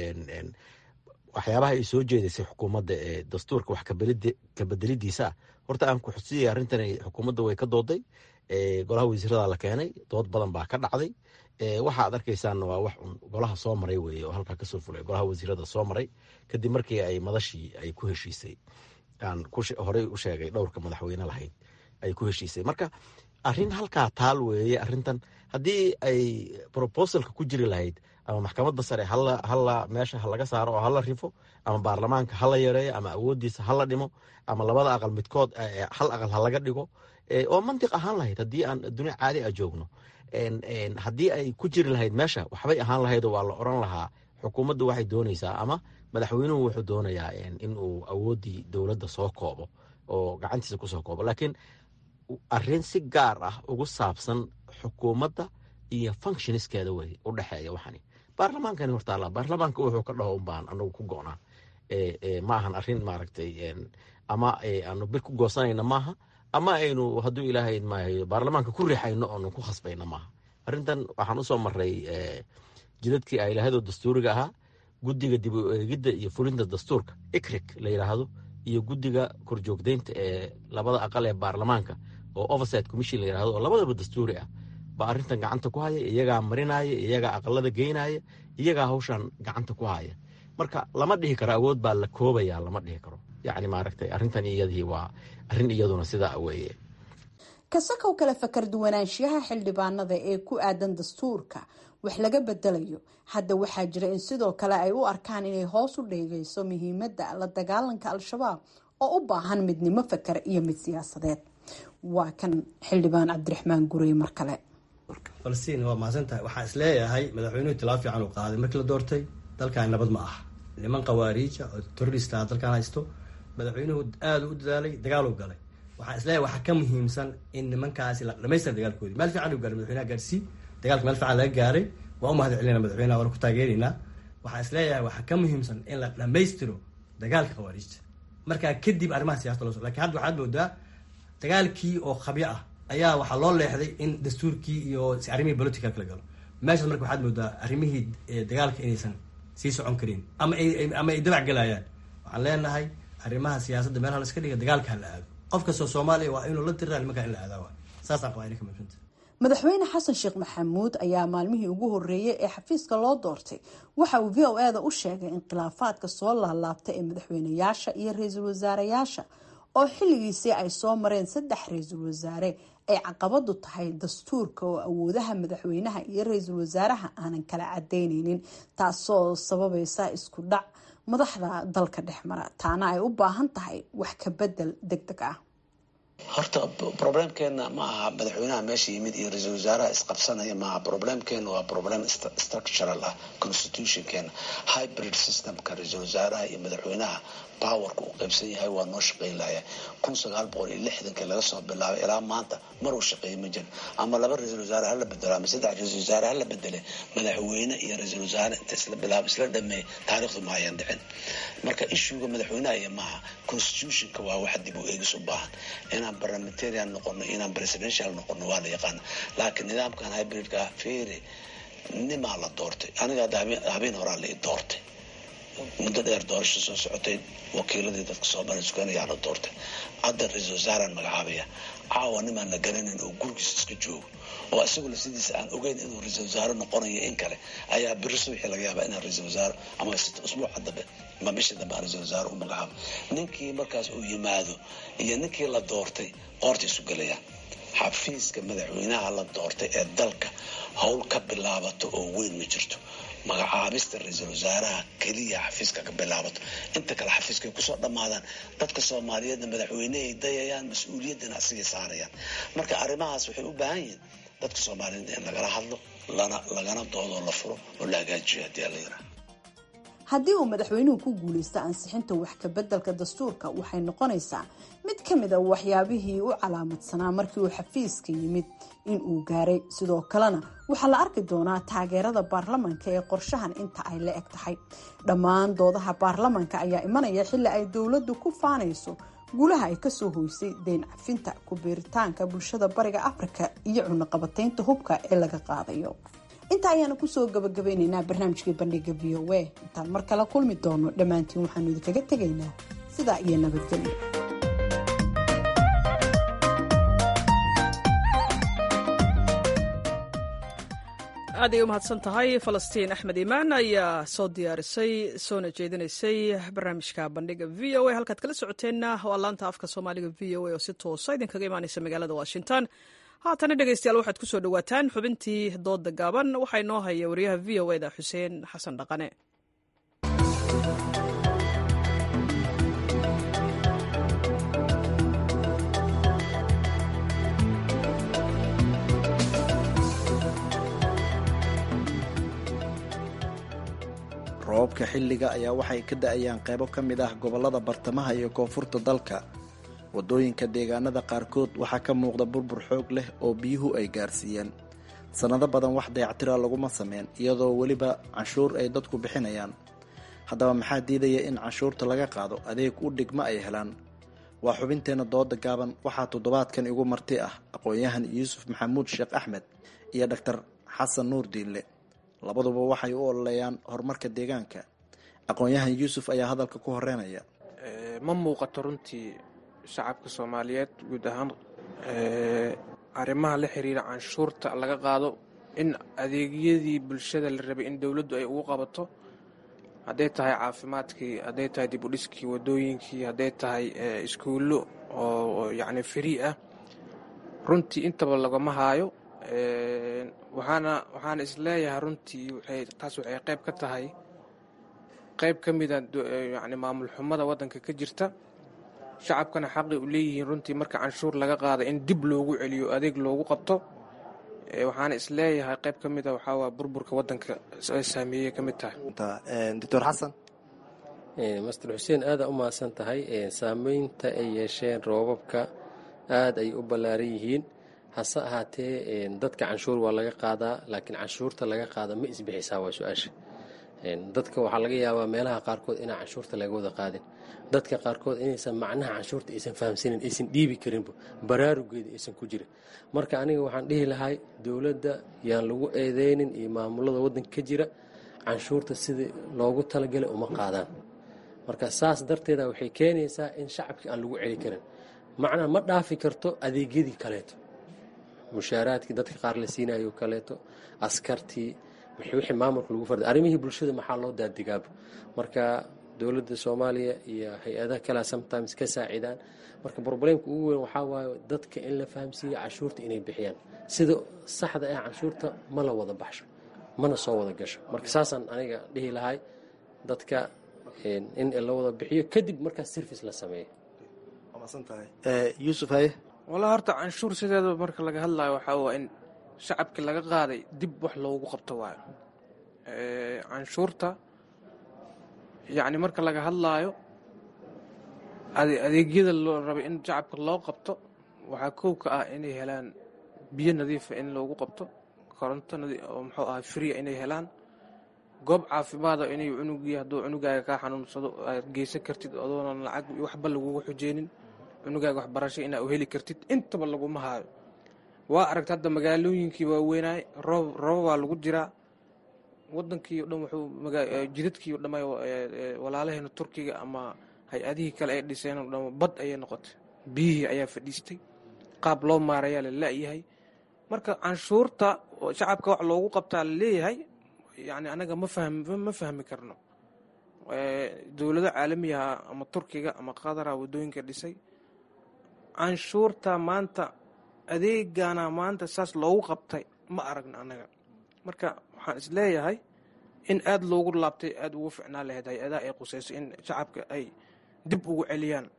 waxyaabaha ay soo jeedaysay xukuumadda ee dastuurka wax kabedelidiisa horta aan ku xusiyay arrintan xukuumadda way ka dooday golaha wasiirada la keenay dood badan baa ka dhacday waxaad arkaysaan waa wax golaha soo maray weeye oo halkaa kasoo fulay golaha wasiirada soo maray kadib markii ay madashii ay ku heshiisay aan horey u sheegay dhowrka madaxweyne lahayd ay ku heshiisay marka arrin halkaa taal weeye arrintan haddii ay proposalka ku jiri lahayd ama maxkamadda sare hala meesha halaga saaro oo hala rifo ama baarlamaanka hala yareeyo ama awoodiisa hala dhimo ama labada aqal midkood hal aqal halaga dhigo oo mantiq ahaan lahayd haddii aan dunia caadi a joogno haddii ay ku jiri lahayd meesha waxbay ahaan lahaydoo waa la oran lahaa xukuumaddu waxay doonaysaa ama madaxweynuhu wuxuu doonayaa inuu awooddii dowladda soo koobo oo gacantiisa kusoo koobo laakiin arrin si gaar ah ugu saabsan xukuumadda iyo functioniskeeda wey u dhexeeya waxani baarlamaankani hortaala baarlamaanka wuxuu ka dhaho unbaan anagu ku go'naa ma ahan arrin maaragtay ama aanu bir ku goosanayna maaha ama aynu hadduu ilaahay maayo baarlamaanka ku riixayno oonu ku khasbayna maaha arrintan waxaan usoo maray jidadkii ay lahaydoo dastuuriga ahaa guddiga dib u eegidda iyo fulinta dastuurka ikrik la yidhaahdo iyo guddiga korjoogdaynta ee labada aqal ee baarlamaanka oo oversight commission la yidhahdo oo labadaba dastuuri ah baa arrintan gacanta ku haya iyagaa marinaya iyagaa aqalada geynaya iyagaa hawshan gacanta ku haya marka lama dhihi karo awood baa la koobaya lama dhihi karo yacni maaragtay arrintan iyadii waa arrin iyaduna sidaa weeye kasakow kale fakar duwanaanshiyaha xildhibaanada ee ku aadan dastuurka wax laga bedelayo hadda waxaa jira in sidoo kale ay u arkaan inay hoos u dheegayso muhiimadda la dagaalanka al-shabaab oo u baahan midnimo fakar iyo mid siyaasadeed waa kan xildhibaan cabdiraxmaan gurey mar kale falastiin waa mahadsantahay waxaan isleeyahay madaxweynuhu tilaabo fiican uu qaaday markii la doortay dalkan nabad ma aha niman khawaariija oo terrorista dalkan haysto madaxweynuhu aada u dadaalay dagaal u galay waxaan isleeyahay waxaa ka muhiimsan in nimankaasi la dhamaystira dagaalkoodii meel fiican u gaaray madaxweynaha gaarsii dagaalka meel fiican laga gaaray waa u mahad celinaa madaxweynaha waana ku taageeraynaa waxaan isleeyahay waxaa ka muhiimsan in la dhamaystiro dagaalka khawaariijta markaa kadib arrimaha siyasada loo so lakin hadda waxaad moodaa dagaalkii oo khabyo ah ayaa waxaa loo leexday in dastuurkii iyo arrimihii politica kala galo meeshaas marka waxaad moodaa arrimihii dagaalka inaysan sii socon karin ama ama ay dabac galayaan waxaan leenahay arrimaha siyaasadda meelaha la iska dhiga dagaalka ha la aado qof kastoo soomaaliya waa inuu la diraa nimankaa in la aadaa waay saasaan qabaa inay ka muhiimsanta madaxweyne xasan sheekh maxamuud ayaa maalmihii ugu horeeyay ee xafiiska loo doortay waxa uu v o e da u sheegay in khilaafaadka soo laalaabta ee madaxweyneyaasha iyo ra-iisul wasaareyaasha oo xilligiisii ay soo mareen saddex ra-iisul wasaare ay caqabadu tahay dastuurka oo awoodaha madaxweynaha iyo ra-iisul wasaaraha aanan kala cadeyneynin taasoo sababaysa isku dhac madaxda dalka dhex mara taana ay u baahan tahay wax ka bedel deg deg ah horta problemkeena ma aha madaxweynaha meesha yimid iyo ra-iisul wasaaraha isqabsanaya maaha problemkeena waa problem structural ah constitutionkeena hybrid systemka ra-iisul wasaaraha iyo madaxweynaha powerka uu qaybsan yahay waa noo shaqeyn lahaya kun sagaal boqol iyo lixdankii laga soo bilaabay ilaa maanta mar uu shaqeeyay ma jirin ama laba ra-iisul wasaare hala bedelo ama saddex ra-iisul wasaare hala bedele madaxweyne iyo ra-iisul wasaare inta isla bilaabo isla dhameey taariikhdu ma hayan dhicin marka issuega madaxweynaha iyo maaha constitutionka waa wax dib u eegis u baahan inaan parliamentarian noqono inaan presidential noqono waa la yaqaana laakiin nidaamkan hybridka feere nimaa la doortay aniga hadda habeen horaa la i doortay muddo dheer doorasho soo socotay wakiiladii dadka soomaaliya suganayaa la doortay hadda ra-iisul wasaaraan magacaabaya caawa nimaan la garanin oo gurigiisa iska joogo oo isagoo sidiisa aan ogeyn inuu ra-iisul wasaare noqonayo in kale ayaa beri subaxii laga yaabaa inaan ra-iisul wasaare ama usbuuca dambe ama bishii dambe aan ra-iisul wasaare u magacaabo ninkii markaas uu yimaado iyo ninkii la doortay qoorta isu gelayaan xafiiska madaxweynaha la doortay ee dalka howl ka bilaabato oo weyn ma jirto magacaabista ra-iisul wasaaraha keliya xafiiska ka bilaabato inta kale xafiiskay kusoo dhammaadaan dadka soomaaliyeedna madaxweynehay dayayaan mas-uuliyaddana asigay saarayaan marka arrimahaas waxay u baahan yihiin dadka soomaaliyeed in lagala hadlo lana lagana doodoo la furo oo la hagaajiyo haddii ala yaraa haddii uu madaxweynuhu ku guulaysto ansixinta wax ka beddelka dastuurka waxay noqonaysaa mid ka mid a waxyaabihii u calaamadsanaa markii uu xafiiska yimid in uu gaaray sidoo kalena waxaa la arki doonaa taageerada baarlamanka ee qorshahan inta ay la eg tahay dhammaan doodaha baarlamanka ayaa imanaya xilli ay dowladdu ku faanayso guulaha ay kasoo hoysay deyn cafinta ku biiritaanka bulshada bariga afrika iyo cunaqabataynta hubka ee laga qaadayo inta ayaanu kusoo gabagabeynaynaa barnaamijkii bandhiga v o a intaan mar kale kulmi doono dhammaantiin waxaanu idinkaga tegaynaa sidaa iyo nabadgelyo aad ay u mahadsan tahay falastiin axmed iimaan ayaa soo diyaarisay soona jeedinaysay barnaamijka bandhiga v o a halkaad kala socoteenna waa laanta afka soomaaliga v o a oo si toosa idinkaga imaanaysa magaalada washington haatana dhegeystayaal waxaad kusoo dhawaataan xubintii dooda gaaban waxaa inoo haya wariyaha v o eda xuseen xasan dhaqane roobabka xilliga ayaa waxay ka da-ayaan qaybo ka mid ah gobollada bartamaha iyo koonfurta dalka waddooyinka deegaanada qaarkood waxaa ka muuqda burbur xoog leh oo biyuhu ay gaarsiiyeen sannado badan wax dayactira laguma sameyn iyadoo weliba canshuur ay dadku bixinayaan haddaba maxaa diidaya in canshuurta laga qaado adeeg u dhigma ay helaan waa xubinteenna dooda gaaban waxaa toddobaadkan igu marti ah aqoon-yahan yuusuf maxamuud sheekh axmed iyo dhaktar xasan nuur diinle labaduba waxay u ololeeyaan horumarka deegaanka aqoon-yahan yuusuf ayaa hadalka ku horeynaya ma muuqato runtii shacabka soomaaliyeed guud ahaan arrimaha la xiriira canshuurta laga qaado in adeegyadii bulshada la rabay in dowladdu ay ugu qabato hadday tahay caafimaadkii hadday tahay dib u dhiskii wadooyinkii hadday tahay iskuullo oo yacni free ah runtii intaba lagama haayo waxaana waxaana isleeyahay runtii waxay taas waxay qayb ka tahay qayb ka mida yacni maamul xumada waddanka ka jirta shacabkana xaqi u leeyihiin runtii marka canshuur laga qaada in dib loogu celiyo adeeg loogu qabto waxaana isleeyahay qayb ka mida waxaa waa burburka waddanka saameeyey ka mid tahay doctor xasan master xuseen aada u mahadsan tahay saameynta ay yeesheen roobabka aada ay u ballaaran yihiin hase ahaatee dadka canshuur waa laga qaadaa laakiin canshuurta laga qaada ma isbixisaa waa su-aasha dadka waxaa laga yaabaa meelaha qaarkood inaan canshuurta laga wada qaadin dadka qaarkood inaysan macnaha canshuurta aysan fahamsanin aysan dhiibi karinba baraarugeeda aysan ku jirin marka aniga waxaan dhihi lahay dowladda yaan lagu eedeynin iyo maamulada waddanka ka jira canshuurta sidii loogu talagalay uma qaadaan marka saas darteeda waxay keenaysaa in shacabkii aan lagu celi karin macnaha ma dhaafi karto adeegyadii kaleeto mushaaraadkii dadka qaar la siinayo kaleeto askartii wixii maamulka lagu farday arrimihii bulshada maxaa loo daadigaaba marka dowladda soomaaliya iyo hay-adaha kale sometimes ka saacidaan marka probleemka ugu weyn waxaa waaye dadka in la fahamsiiyo canshuurta inay bixiyaan sida saxda ah canshuurta ma la wada baxsho mana soo wada gasho marka saasaan aniga dhihi lahay dadka in la wada bixiyo kadib markaas service la sameeyo yuusuf haye walaa horta canshuur sideeda marka laga hadlayo waxaa waa in shacabkii laga qaaday dib wax loogu qabto waayo canshuurta yacni marka laga hadlaayo adeegyada loo rabay in shacabka loo qabto waxaa kow ka ah inay helaan biyo nadiifa in loogu qabto koronto oo muxuu ahaa free inay helaan goob caafimaada inay cunugii hadduu cunugaaga kaa xanuunsado aad geysan kartid adoonan lacag waxba lagugu xujeynin cunugaaga waxbarasho inaa u heli kartid intaba laguma haayo waa aragta hadda magaalooyinkii waaweynaay roob rooba waa lagu jiraa wadankii o dhan wuxuu jidadkii o dhamay walaalaheena turkiga ama hay-adihii kale ay dhiseen o dhan bad ayay noqotay, biyihii ayaa fadhiistay, qaab loo maarayaa la la-yahay. marka canshuurta shacabka wax loogu qabtaa la leeyahay, yani anaga ma ma fahmi karno. dowlado caalamiyaha ama turkiga ama qadara wadooyinka dhisay, canshuurta maanta adeegana maanta saas loogu qabtay ma aragna anaga. marka waxaan isleeyahay in aada loogu laabtay aada ugu ficnaan lahayd hay-adaha ay qusayso in shacabka ay dib ugu celiyaan.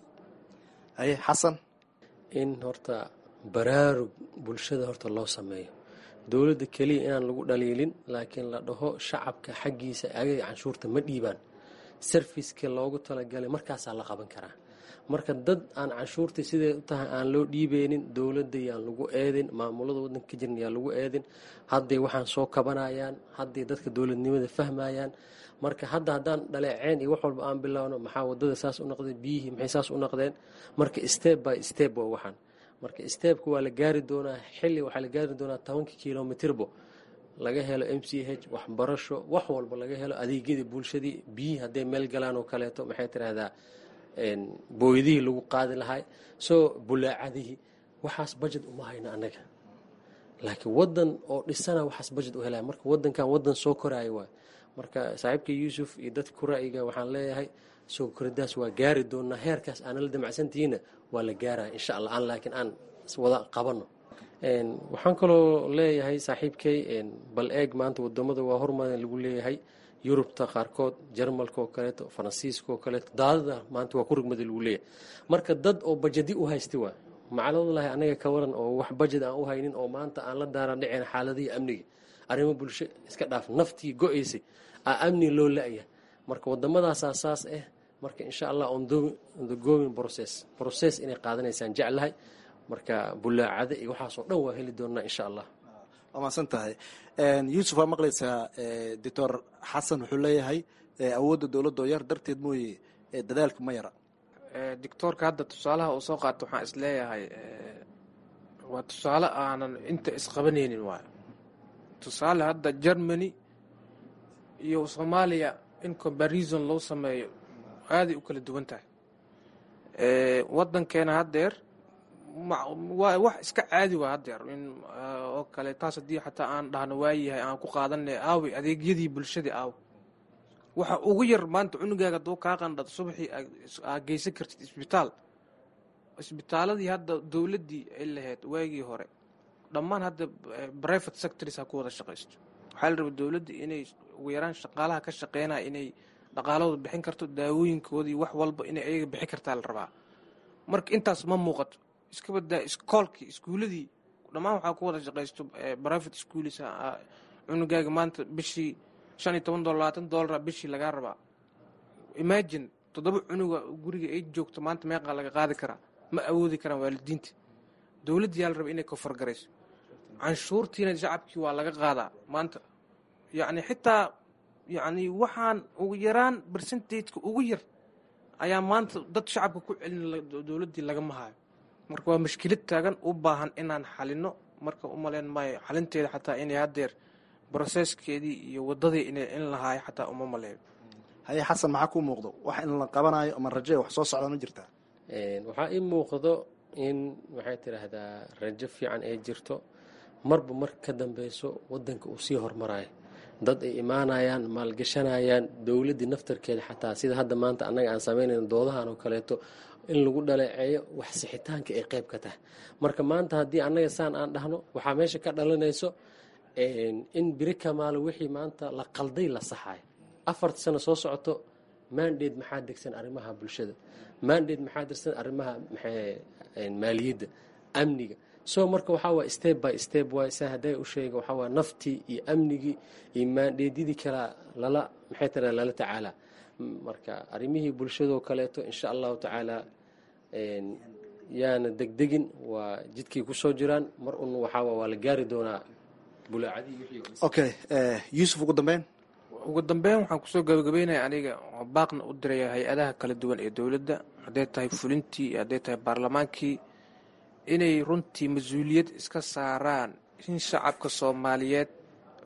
haye xasan, in horta baraarug bulshada horta loo sameeyo, dowladda keliya inaan lagu dhaliilin, laakiin la dhaho shacabka xaggiisa agay canshuurta ma dhiibaan, sarfiska loogu talagalay markaasaa la qaban karaa. marka dad aan canshuurta siday u tahay aan loo dhiibeynin, dowladda yaan lagu eedin, maamulada wadanka ka jiran yaan lagu eedin. hadday waxaan soo kabanayaan, hadday dadka dowladnimada fahmayaan. marka hadda haddaan dhaleeceen iyo wax walba aan bilaawno, maxaa wadada saas u noqdeen, biyihii maxay saas u noqdeen. marka step by step waa waxaan. marka stepka waa la gaari doonaa, xilli waxaa la gaari doonaa tobanka kilomitirbo laga helo m c h, waxbarasho, wax walba laga helo, adeegyadii bulshadii, biyihii hadday meel galaan oo kaleeto maxay tiraahdaa booydihii lagu qaadi lahay, soo bulaacadihii, waxaas budget uma hayna annaga. laakiin wadan oo dhisana waxaas budget u helaya. marka wadankan wadan soo koraayo waay. marka saaxiibka yuusuf iyo dadka ku ra'yiga waxaan leeyahay soo koridaas waa gaari doonaa, heerkaas aana la damacsantihiina waa la gaaraya insha allah, aan laakiin aan wada qabano. waxaan kaloo leeyahay saaxiibkay, bal eeg maanta wadamada waa hormarin lagu leeyahay, yurubta qaarkood, jarmalka oo kaleeto, faransiiska oo kaleeto, daadada maanta waa ku rugmada lagu leeyahay. marka dad oo bajadi u haysta waa macaladallahi anaga ka waran oo wax bajad aan u haynin, oo maanta aan la daaran dhicin xaaladihii amniga, arrimo bulsho iska dhaaf, naftii go-aysay aa amni loo la-ya. marka waddamadaasaa saas ah. marka insha allah on the going process process inay qaadanaysaan jeclahay. marka bulaacada iyo waxaasoo dhan waa heli doonaa insha allah. waa mahadsan tahay yuusuf. waa maqlaysaa doctor xasan wuxuu leeyahay awoodda dowladda oo yar darteed mooye dadaalka ma yara. doctoorka hadda tusaalaha uu soo qaato waxaan isleeyahay waa tusaale aanan inta isqabanaynin waay. tusaale hadda Germany iyo Soomaaliya in comparison loo sameeyo aaday u kala duwan tahay. wadankeena haddeer waa wax iska caadi waa haddeer in oo kale taas haddii xataa aan dhahno waayahay aan ku qaadanay aawi adeegyadii bulshadii aaw waxa ugu yar maanta cunugaaga doo kaa qandhad subaxii aa geysan kartid isbitaal. isbitaaladii hadda dowladdii ay lahayd waagii hore dhammaan hadda private sectors ha ku wada shaqaysto. waxaa la rabaa dowladda inay ugu yaraan shaqaalaha ka shaqeynaya inay dhaqaalahooda bixin karto, daawooyinkoodii wax walba inay ayaga bixin kartaa la rabaa. marka intaas ma muuqato. iska badaa iskoolkii iskuuladii dhammaan waxaa ku wada shaqaysto private schools. cunugaaga maanta bishii shan iyo toban dolar labaatan dolara bishii lagaa rabaa. imagine toddoba cunuga guriga ay joogto maanta meeqaa laga qaadi karaa, ma awoodi karaan waalidiinta. dowladda yaa la raba inay kofargarayso. canshuurtiina shacabkii waa laga qaadaa maanta. yacni xitaa yacni waxaan ugu yaraan percentageka ugu yar ayaa maanta dad shacabka ku celin dowladdii lagama hayo. marka waa mashkilad taagan u baahan inaan xalino. marka u malayn maayo xalinteeda xataa inay haddeer broseskeedii iyo wadadii in lahaayo xataa uma maleeyo. haye xasan, maxaa kuu muuqdo wax in la qabanayo ama raje wax soo socda ma jirtaa? waxaa ii muuqdo in waxay tidhaahdaa rajo fiican ay jirto, marba mar ka dambeyso wadanka uu sii hormarayo, dad ay imaanayaan, maalgashanayaan, dowladdii naftarkeeda xataa sida hadda maanta annaga aan sameynayno doodahan oo kaleeto in lagu dhaleeceeyo wax sixitaanka ay qayb ka tahay. marka maanta haddii annaga saan aan dhahno waxaa meesha ka dhalanayso in biri kamaalo wixii maanta la qalday la saxayo. afarta sano soo socoto mandate maxaa degsan arrimaha bulshada, mandate maxaa degsan arrimaha maaliyadda, amniga. so marka waxaa waa step by step waay. saa hadday u sheega waxaa waa naftii iyo amnigii iyo maandheedyadii kala lala maxay tira lala tacaala. marka arrimihii bulshadoo kaleeto insha allahu tacaala yaana degdegin, waa jidkii kusoo jiraan. mar un waxaa waa la gaari doonaa bulaacadii wixii. okay yuusuf, ugu dambeyn ugu dambeyn waxaan kusoo gabagabeynaya aniga baaqna u diraya hay-adaha kala duwan ee dowladda, hadday tahay fulintii iyo hadday tahay baarlamaankii, inay runtii mas-uuliyad iska saaraan in shacabka soomaaliyeed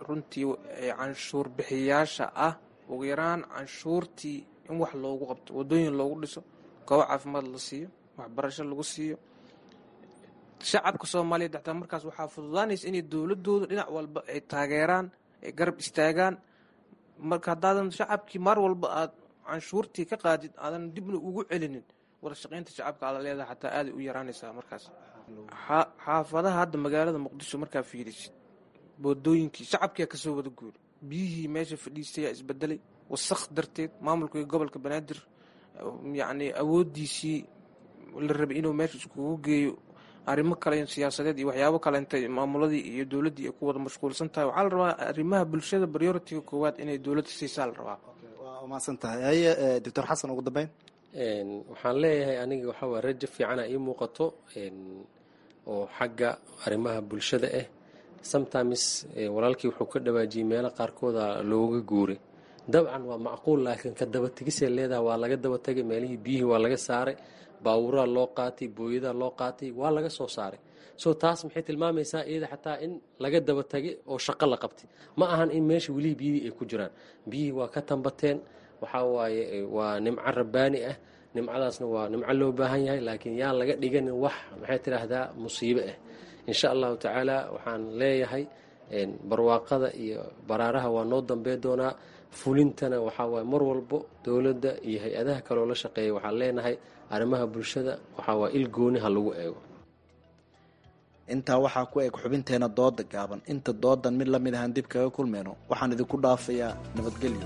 runtii canshuur bixiyaasha ah ugu yaraan canshuurtii in wax loogu qabto, wadooyin loogu dhiso, goobo caafimaad la siiyo, waxbarasho lagu siiyo. shacabka soomaaliyeed xataa markaas waxaa fududaanaysa inay dowladooda dhinac walba ay taageeraan, ay garab istaagaan. marka haddaadan shacabkii mar walba aad canshuurtii ka qaadid aadan dibna ugu celinin, wada shaqaynta shacabka aad leedahay xataa aaday u yaraanaysaa. markaas xaafadaha hadda magaalada muqdisho markaa fiirisid, wadooyinkii shacabkia kasoo wada guuri, biyihii meesha fadhiistayaa isbedelay wasaq darteed. maamulkii gobolka banaadir yacni awoodiisii la rabay inuu meesha iskugu geeyo arrimo kale siyaasadeed iyo waxyaabo kale intay maamuladii iyo dowladdii ay ku wada mashquulsan tahay. waxaa la rabaa arrimaha bulshada prioritiga koowaad inay dowladda siisaa la rabaa. waa mahadsan tahay. haye doctor xasan, ugu dambeyn waxaan leeyahay aniga waxaa waa rajo fiicana ii muuqato oo xagga arrimaha bulshada ah. sometimes walaalkii wuxuu ka dhawaajiyey meelo qaarkooda looga guuray. dabcan waa macquul, laakiin ka dabategisay leedahay. waa laga daba tegay meelihii biyihii waa laga saaray, baabuuraa loo qaatay, booyadaa loo qaatay, waa laga soo saaray. so taas maxay tilmaamaysaa iyada xataa in laga daba tegay oo shaqo la qabtay. ma ahan in meesha welihii biyihii ay ku jiraan. biyihii waa ka tambateen. waxaa waaye waa nimco rabbaani ah. nimcadaasna waa nimco loo baahan yahay, laakiin yaan laga dhiganin wax maxay tidhaahdaa musiibo ah. insha allahu tacaala waxaan leeyahay barwaaqada iyo baraaraha waa noo dambey doonaa. fulintana waxaa waaye mar walbo dowladda iyo hay-adaha kaloo la shaqeeya waxaan leenahay arrimaha bulshada waxaa waa il gooni ha lagu eego. intaa waxaa ku eg xubinteena dooda gaaban. inta doodan mid lamid ahaan dib kaga kulmeyno, waxaan idinku dhaafayaa nabadgelyo.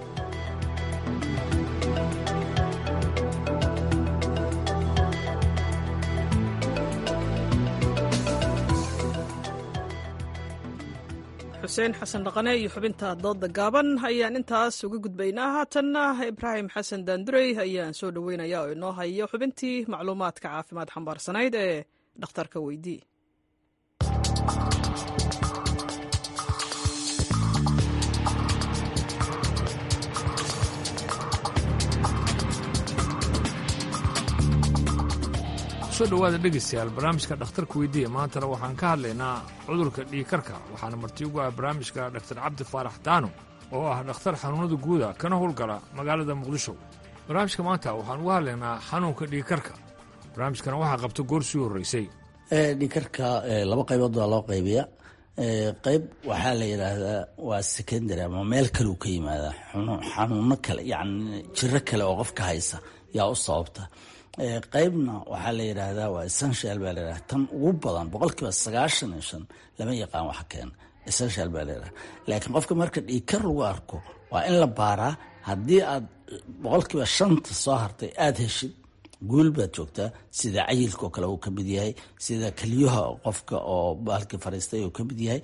xuseen xasan dhaqane iyo xubinta dooda gaaban ayaan intaas uga gudbaynaa. haatanna ibraahim xasan daandurey ayaan soo dhaweynaya oo inoo hayo xubintii macluumaadka caafimaad xambaarsanayd ee dhakhtarka weydii. soo dhawaada dhegeystayaal barnaamijka dhakhtarka weydiiya. maantana waxaan ka hadlaynaa cudurka dhiigkarka. waxaana marti ugu ah barnaamijka dhaktar cabdi faarax daano oo ah dhakhtar xanuunada guuda kana howlgala magaalada muqdisho. barnaamijka maanta waxaan uga hadlaynaa xanuunka dhiigkarka. barnaamijkana waxaa qabta goor sii horreysay. dhiigkarka laba qaybood baa loo qaybiya. qayb waxaa la yidhaahdaa waa secondary ama meel kale uu ka yimaada, xanuuno kale yani jiro kale oo qofka haysa yaa u sababta. qaybna waxaa la yidhaahdaa waa essential baa layidhahda. tan ugu badan boqolkiiba sagaashan iyo shan lama yaqaan waxa keena. essential baa layidhahda. laakiin qofka marka dhiigkar lagu arko waa in la baaraa. haddii aad boqolkiiba shanta soo hartay aada heshid, guul baad joogtaa. sida cayilka oo kale uu ka mid yahay, sida keliyaha qofka oo baalkii fariistay uu ka mid yahay.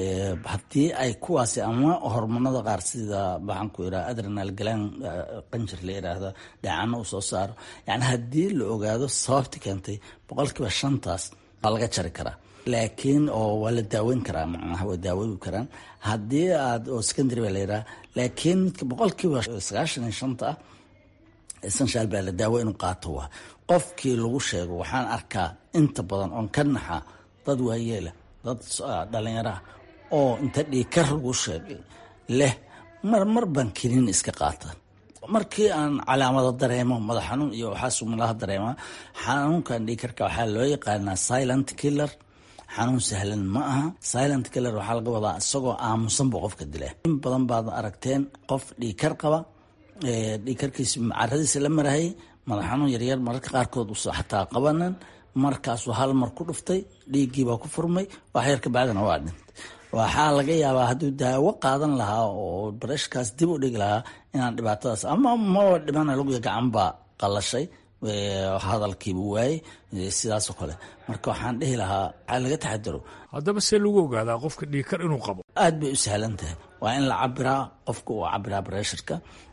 haddii ay kuwaasi ama hormonada qaar sida maxaan ku yidhaha adrenal gland qanjir la yidhaahdo dhacano u soo saaro, yani haddii la ogaado sababta keentay boqolkiiba shantaas waa laga jari karaa. laakiin oo waa la daaweyn karaa, macnaha waa daawoobi karaan haddii aad oo secondary baa la yidhaha. laakiin midka boqolkiiba sagaashan iyo shanta ah essential baa la daawo inuu qaato. waa qofkii lagu sheego. waxaan arkaa inta badan oon ka naxa dad waayeela, dad dhalinyaraha oo inta dhiigkar lagu sheegay leh mar mar baan kiniin iska qaata. markii aan calaamado dareemo, madax xanuun iyo waxaas malaha dareemaa. xanuunkan dhiigkarka waxaa loo yaqaanaa silent killer. xanuun sahlan ma aha. silent killer waxaa laga wadaa isagoo aamusanba qofka dila. in badan baad aragteen qof dhiigkar qaba, dhiigkarkiisa caradiisa la marahayay, madax xanuun yaryar mararka qaarkood usa xataa qabanan, markaasuu hal mar ku dhuftay, dhiiggiibaa ku furmay, waxyar ka bacdina waa dhintay. waxaa laga yaabaa hadduu daawo qaadan lahaa oo barashkaas dib u dhigi lahaa inaan dhibaatadaas ama maba dhimana laguya gacan baa qalashay, hadalkiiba waayey, sidaasoo kale. marka waxaan dhihi lahaa waxaa laga taxadaro. haddaba see lagu ogaadaa qofka dhiigkar inuu qabo? aad bay u sahlan tahay. waa in la cabiraa, qofka uu cabiraa bresharka.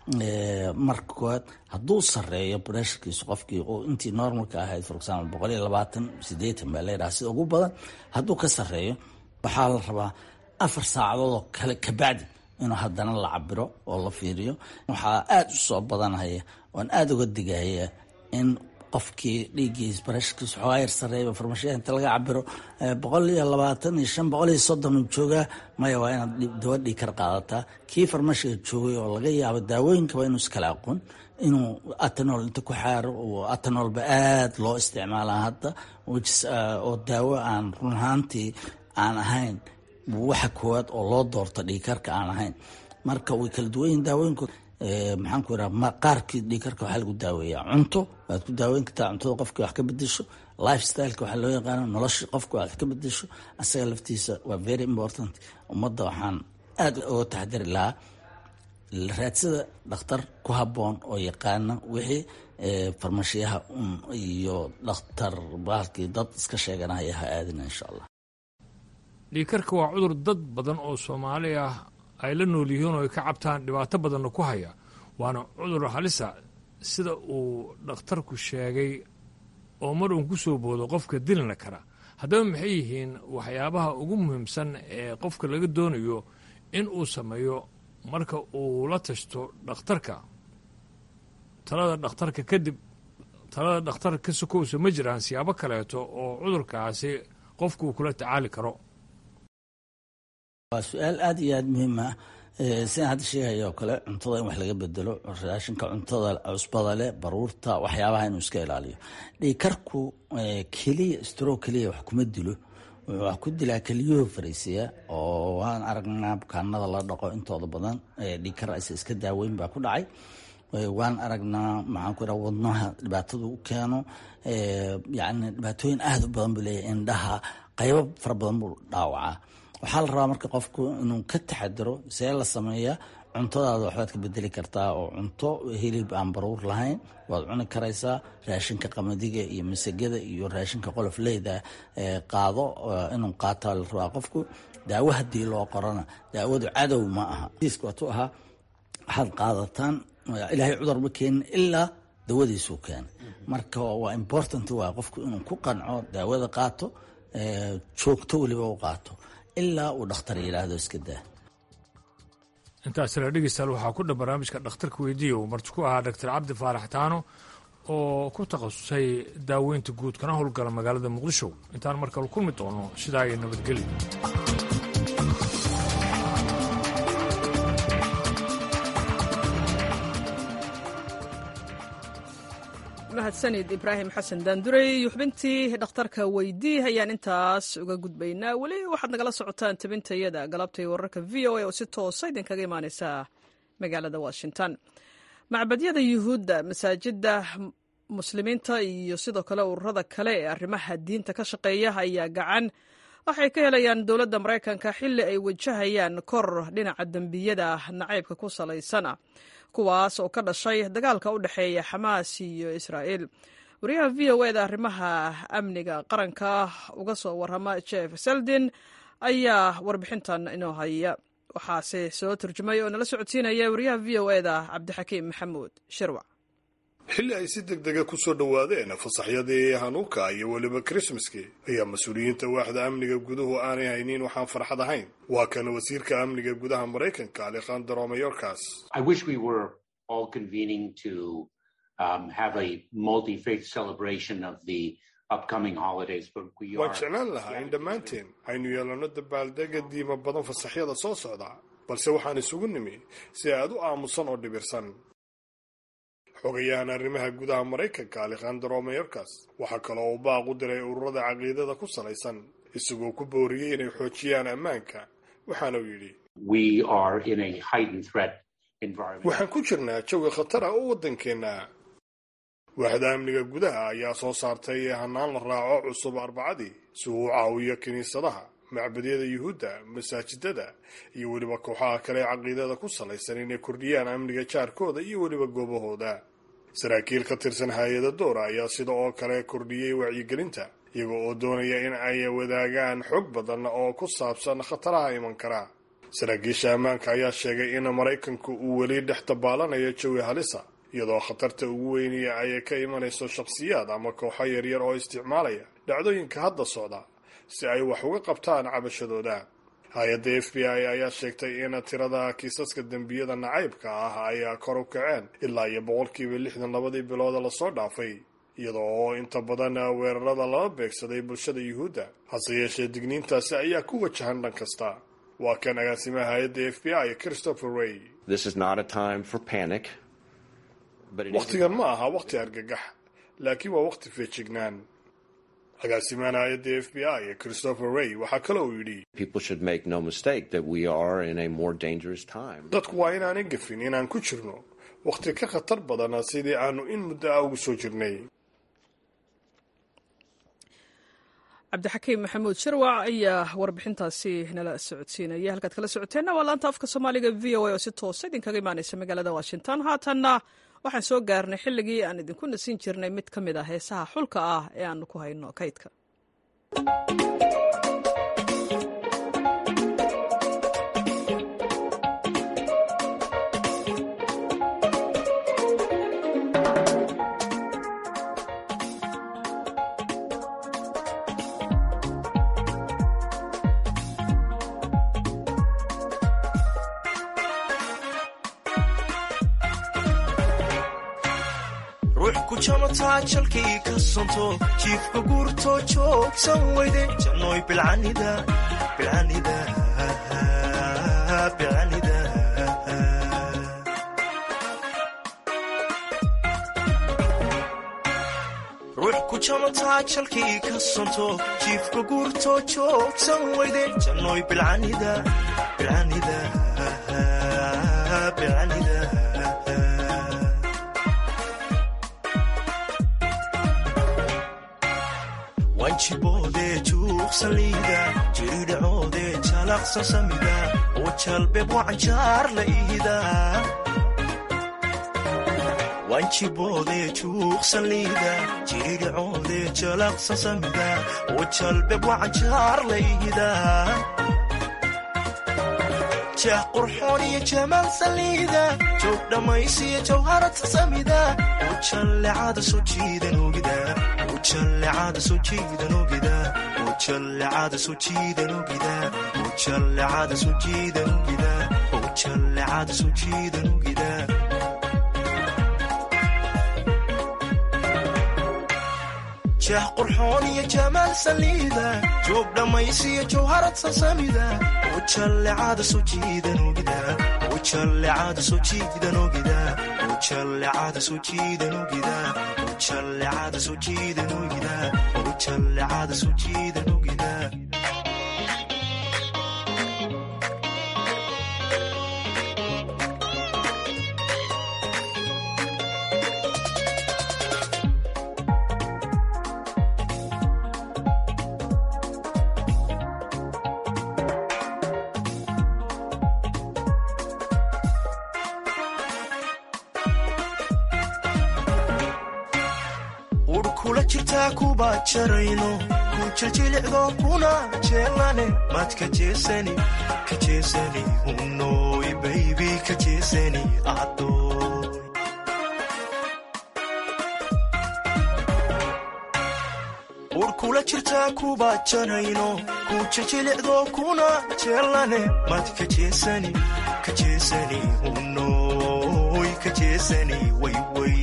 marka koowaad hadduu sareeyo bresharkiisu qofkii intii normalka ahayd for example boqol iyo labaatan sideetan baa layidhaha sida ugu badan. hadduu ka sareeyo waxaa la rabaa afar saacadood oo kale kabacdi inuu haddana la cabiro oo la fiiriyo. waxaa aada u soo badanhaya oon aada uga digaya in qofkii dhiiggiis barashkiis xoogaa yar sareeyba farmashiyaha inta laga cabiro boqol iyo labaatan iyo shan boqol iyo soddon uu joogaa maya waa inaad dawa dhiikar qaadataa kii farmashiga joogay oo laga yaabo daawooyinkaba inuu iskala aqoon inuu atanol inta ku xaaro oo atanolba aada loo isticmaalaa hadda oo daawo aan run ahaantii aan ahayn waxa koowaad oo loo doorto dhiikarka aan ahayn marka way kala duwan yihiin daawooyinku maxaan ku iraa maqaarkii dhiikarka waxaa lagu daaweeyaa cunto waad ku daaweyn kartaa cuntada qofka wax ka bedesho life styleka waxaa loo yaqaano nolosha qofka wax ka bedesho asaga laftiisa waa very important ummadda waxaan aada uga taxdiri lahaa raadsada dhakhtar ku habboon oo yaqaana wixii farmashiyaha un iyo dhakhtar baalkii dad iska sheeganaya ha aadina insha allah dhiikarka waa cudur dad badan oo soomaali ah ay la nool yihiin oo ay ka cabtaan dhibaato badanna ku haya waana cudur halisa sida uu dhakhtarku sheegay oo mar uun ku soo boodo qofka dilina kara haddaba maxay yihiin waxyaabaha ugu muhiimsan ee qofka laga doonayo in uu sameeyo marka uu la tashto dhakhtarka talada dhakhtarka kadib talada dhakhtarka ka sokowsa ma jiraan siyaabo kaleeto oo cudurkaasi qofku uu kula tacaali karo waa su-aal aada iyo aada muhiim ah sidaan hadda sheegaya oo kale cuntada in wax laga bedelo raashinka cuntada cusbada leh baruurta waxyaabaha inuu iska ilaaliyo dhiikarku keliya stroke keliya wax kuma dilo wax ku dilaa keliyuhu fariisiya oo waan aragnaa bukaanada la dhaqo intooda badan dhiikar aysa iska daaweyn baa ku dhacay waan aragnaa maxaan ku iraa wadnaha dhibaatadu u keeno yacni dhibaatooyin aada u badan buu leeyahay indhaha qaybo fara badan buu dhaawacaa waxaa la rabaa marka qofku inuu ka taxadiro see la sameeyaa cuntadaada waxbaad ka bedeli kartaa oo cunto hilib aan baruur lahayn waad cuni karaysaa raashinka qamadiga iyo masagada iyo raashinka qolofleyda qaado inuu qaataa la rabaa qofku daawo haddii loo qorana daawadu cadow ma aha waatu ahaa waxaad qaadataan ilaahay cudur ma keenin ilaa dawadiisuu keenay marka waa important waa qofku inuu ku qanco daawada qaato joogto weliba u qaato ilaa uu dhakhtar yidhaahdo iska daa intaas la dhegeystaal waxaa ku dhan barnaamijka dhakhtarka weydiiya uu marti ku ahaa doctor cabdi faarax taano oo ku takhasusay daaweynta guud kana howlgala magaalada muqdisho intaan markale kulmi doono sidaa iyo nabadgelyo mahadsanid ibraahim xasan daandurey iyo xubintii dhakhtarka weydii ayaan intaas uga gudbaynaa weli waxaad nagala socotaan tabintayada galabtay wararka v o a oo si toosa idinkaga imaaneysa magaalada washington macbadyada yuhuudda masaajida muslimiinta iyo sidoo kale ururada kale ee arrimaha diinta ka shaqeeya ayaa gacan waxay ka helayaan dowladda maraykanka xilli ay wajahayaan kor dhinaca dembiyada nacaybka ku salaysana kuwaas oo ka dhashay dagaalka u dhexeeya xamaas iyo israa'iil wariyaha v o eda arrimaha amniga qaranka uga soo warrama jeff seldin ayaa warbixintan inoo haya waxaase soo turjumay oo nala socodsiinaya wariyaha v o eda cabdixakiim maxamuud shirwac xilli ay si degdega ku soo dhowaadeen fasaxyadii hanuuka iyo weliba krismaskii ayaa mas-uuliyiinta waaxda amniga guduhu aanay haynin waxaan farxad ahayn waa kana wasiirka amniga gudaha maraykanka alejandro mayorkas waan jeclaan lahaa in dhammaanteen aynu yeelanno dabaaldega diima badan fasaxyada soo socda balse waxaan isugu nimi si aad u aamusan oo dhibirsan xogayahan arrimaha gudaha maraykanka alejandro mayorkas waxaa kaloo uu baaq u diray ururada caqiidada ku salaysan isagoo ku booriyey inay xoojiyaan ammaanka waxaana uu yidhi waxaan ku jirnaa jawi khatar ah oo waddankeenna waaxda amniga gudaha ayaa soo saartay hanaan la raaco cusub arbacadii si uu u caawiyo kiniisadaha macbadyada yuhuudda masaajidada iyo weliba kooxaha kale ee caqiidada ku salaysan inay kordhiyaan amniga jaarkooda iyo weliba goobahooda saraakiil ka tirsan hay-ada doora ayaa sida oo kale kordhiyey wacyigelinta iyaga oo doonaya in ay wadaagaan xog badan oo ku saabsan khataraha iman kara saraakiisha ammaanka ayaa sheegay in maraykanku uu weli dhex dabaalanayo jawi halisa iyadoo khatarta ugu weyniya ay ka imanayso shakhsiyaad ama kooxo yaryar oo isticmaalaya dhacdooyinka hadda socda si ay wax uga qabtaan cabashadooda hay-adda f b i ayaa sheegtay in tirada kiisaska dembiyada nacaybka ah ayaa kor u kaceen ilaa iyo boqolkiiba lixdan labadii bilooda lasoo dhaafay iyadoo oo inta badan weerarada lama beegsaday bulshada yuhuudda. hase yeeshee digniintaasi ayaa ku wajahan dhan kasta. waa kan agaasimaha hay-adda f b i Christopher Wray. wakhtigan ma aha wakhti argagax, laakiin waa wakhti feejignaan. agaasimaha hay-adda f b i Christopher Wray waxaa kale uu yidhi dadku waa inaanay gafin inaan ku jirno wakhti ka khatar badana sidii aanu in muddo ah ugu soo jirnay. cabdixakiim maxamuud shirwac ayaa warbixintaasi nala socodsiinaya. halkaad kala socoteenna waa laanta afka soomaaliga v o a oo si toosa idinkaga imaanaysa magaalada washington. haatanna waxaan soo gaarnay xilligii aan idinku nasin jirnay mid ka mid ah heesaha xulka ah ee aanu ku hayno kaydka. jalkii ka sonto jiifka guurto joogsan weyde jannoy bilcanida bilcanida bilcanida ruux ku jamataa jalkii ka sonto jiifka guurto joogsan weyde jannoy bilcanida bilcanida bilcanida wanjiboode juuqsaliida jiridhacoode jalaqsan samida oo jalbeeb wacanjaar la iida wanjiboode juuqsaliida jiridhacoode jalaqsan samida oo jalbeeb wacanjaar la iida jah qurxoon iyo jamaal saliida joog dhammaysiya jawharata samida oo jallecada soo jiidan ogida jallecada soo jiidan ogida oo jallecada soo jiidan ogida oo jallecada soo jiidan ogida oo jallecada soo jiidan ogida jah qurxoon iyo jamaal saliida joog dhammaysiya jawharad sasamida oo jallecada soo jiidan ogida oo jallecada soo jiidan ogida oo jallecada soo jiidan ogida oo jallecada soo jiidan ogida oo jallecada soo jiidan ogida kuba jarayno ku jiljilicdo kuna jeelane mad ka jeesani ka jeesani unoy baby ka jeesani adoy ur kula jirtaa kuba jarayno ku jiljilicdo kuna jeelane mad ka jeesani ka jeesani unoy ka jeesani way way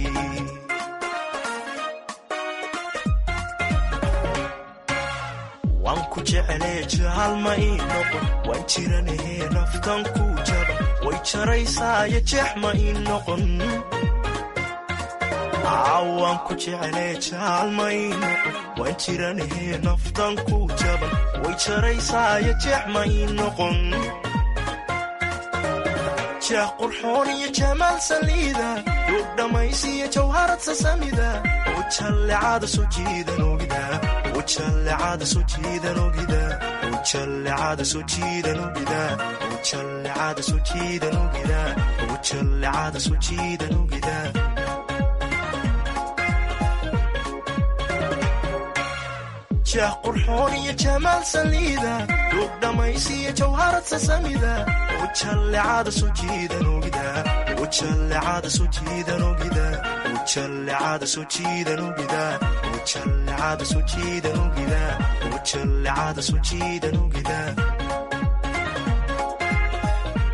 jeclee jaalma ii noqon waan jiranahee naftan ku jaba way jaraysaayo jeex ma ii noqon waan ku jeclee jaalma ii noqon waan jiranahee naftan ku jaba way jaraysaayo jeex ma ii noqon jah qurxoon iyo jamaal saliida duug dhammaysiya jawharad sasamida oo jallecada soo jiidan ogida oo jallecada soo jiidan ogida oo jallecada soo jiidan ogida oo jallecada soo jiidan ogida oo jallecada soo jiidan ogida jah qurxoon iyo jamaal saliida duug dhammaysiya jawharad sasamida oo jallecada soo jiidan ogida oo jallecada soo jiidan ogida oo jallecada soo jiidan ogida oo jallecada soo jiidan ogida oo jallecada soo jiidan ogida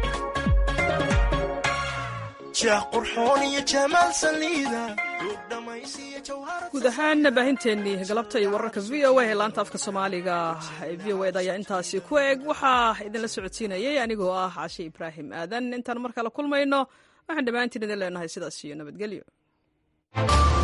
jah qurxoon iyo jamaal saliida duug dhamay guud ahaan baahinteennii galabta iyo wararka v o a ee laanta afka soomaaliga ee v o eda ayaa intaasi ku eg waxaa idinla socodsiinayay anigoo ah cashe ibraahim aadan intaan mar kale kulmayno waxaan dhammaantiin idin leenahay sidaas iyo nabadgelyo.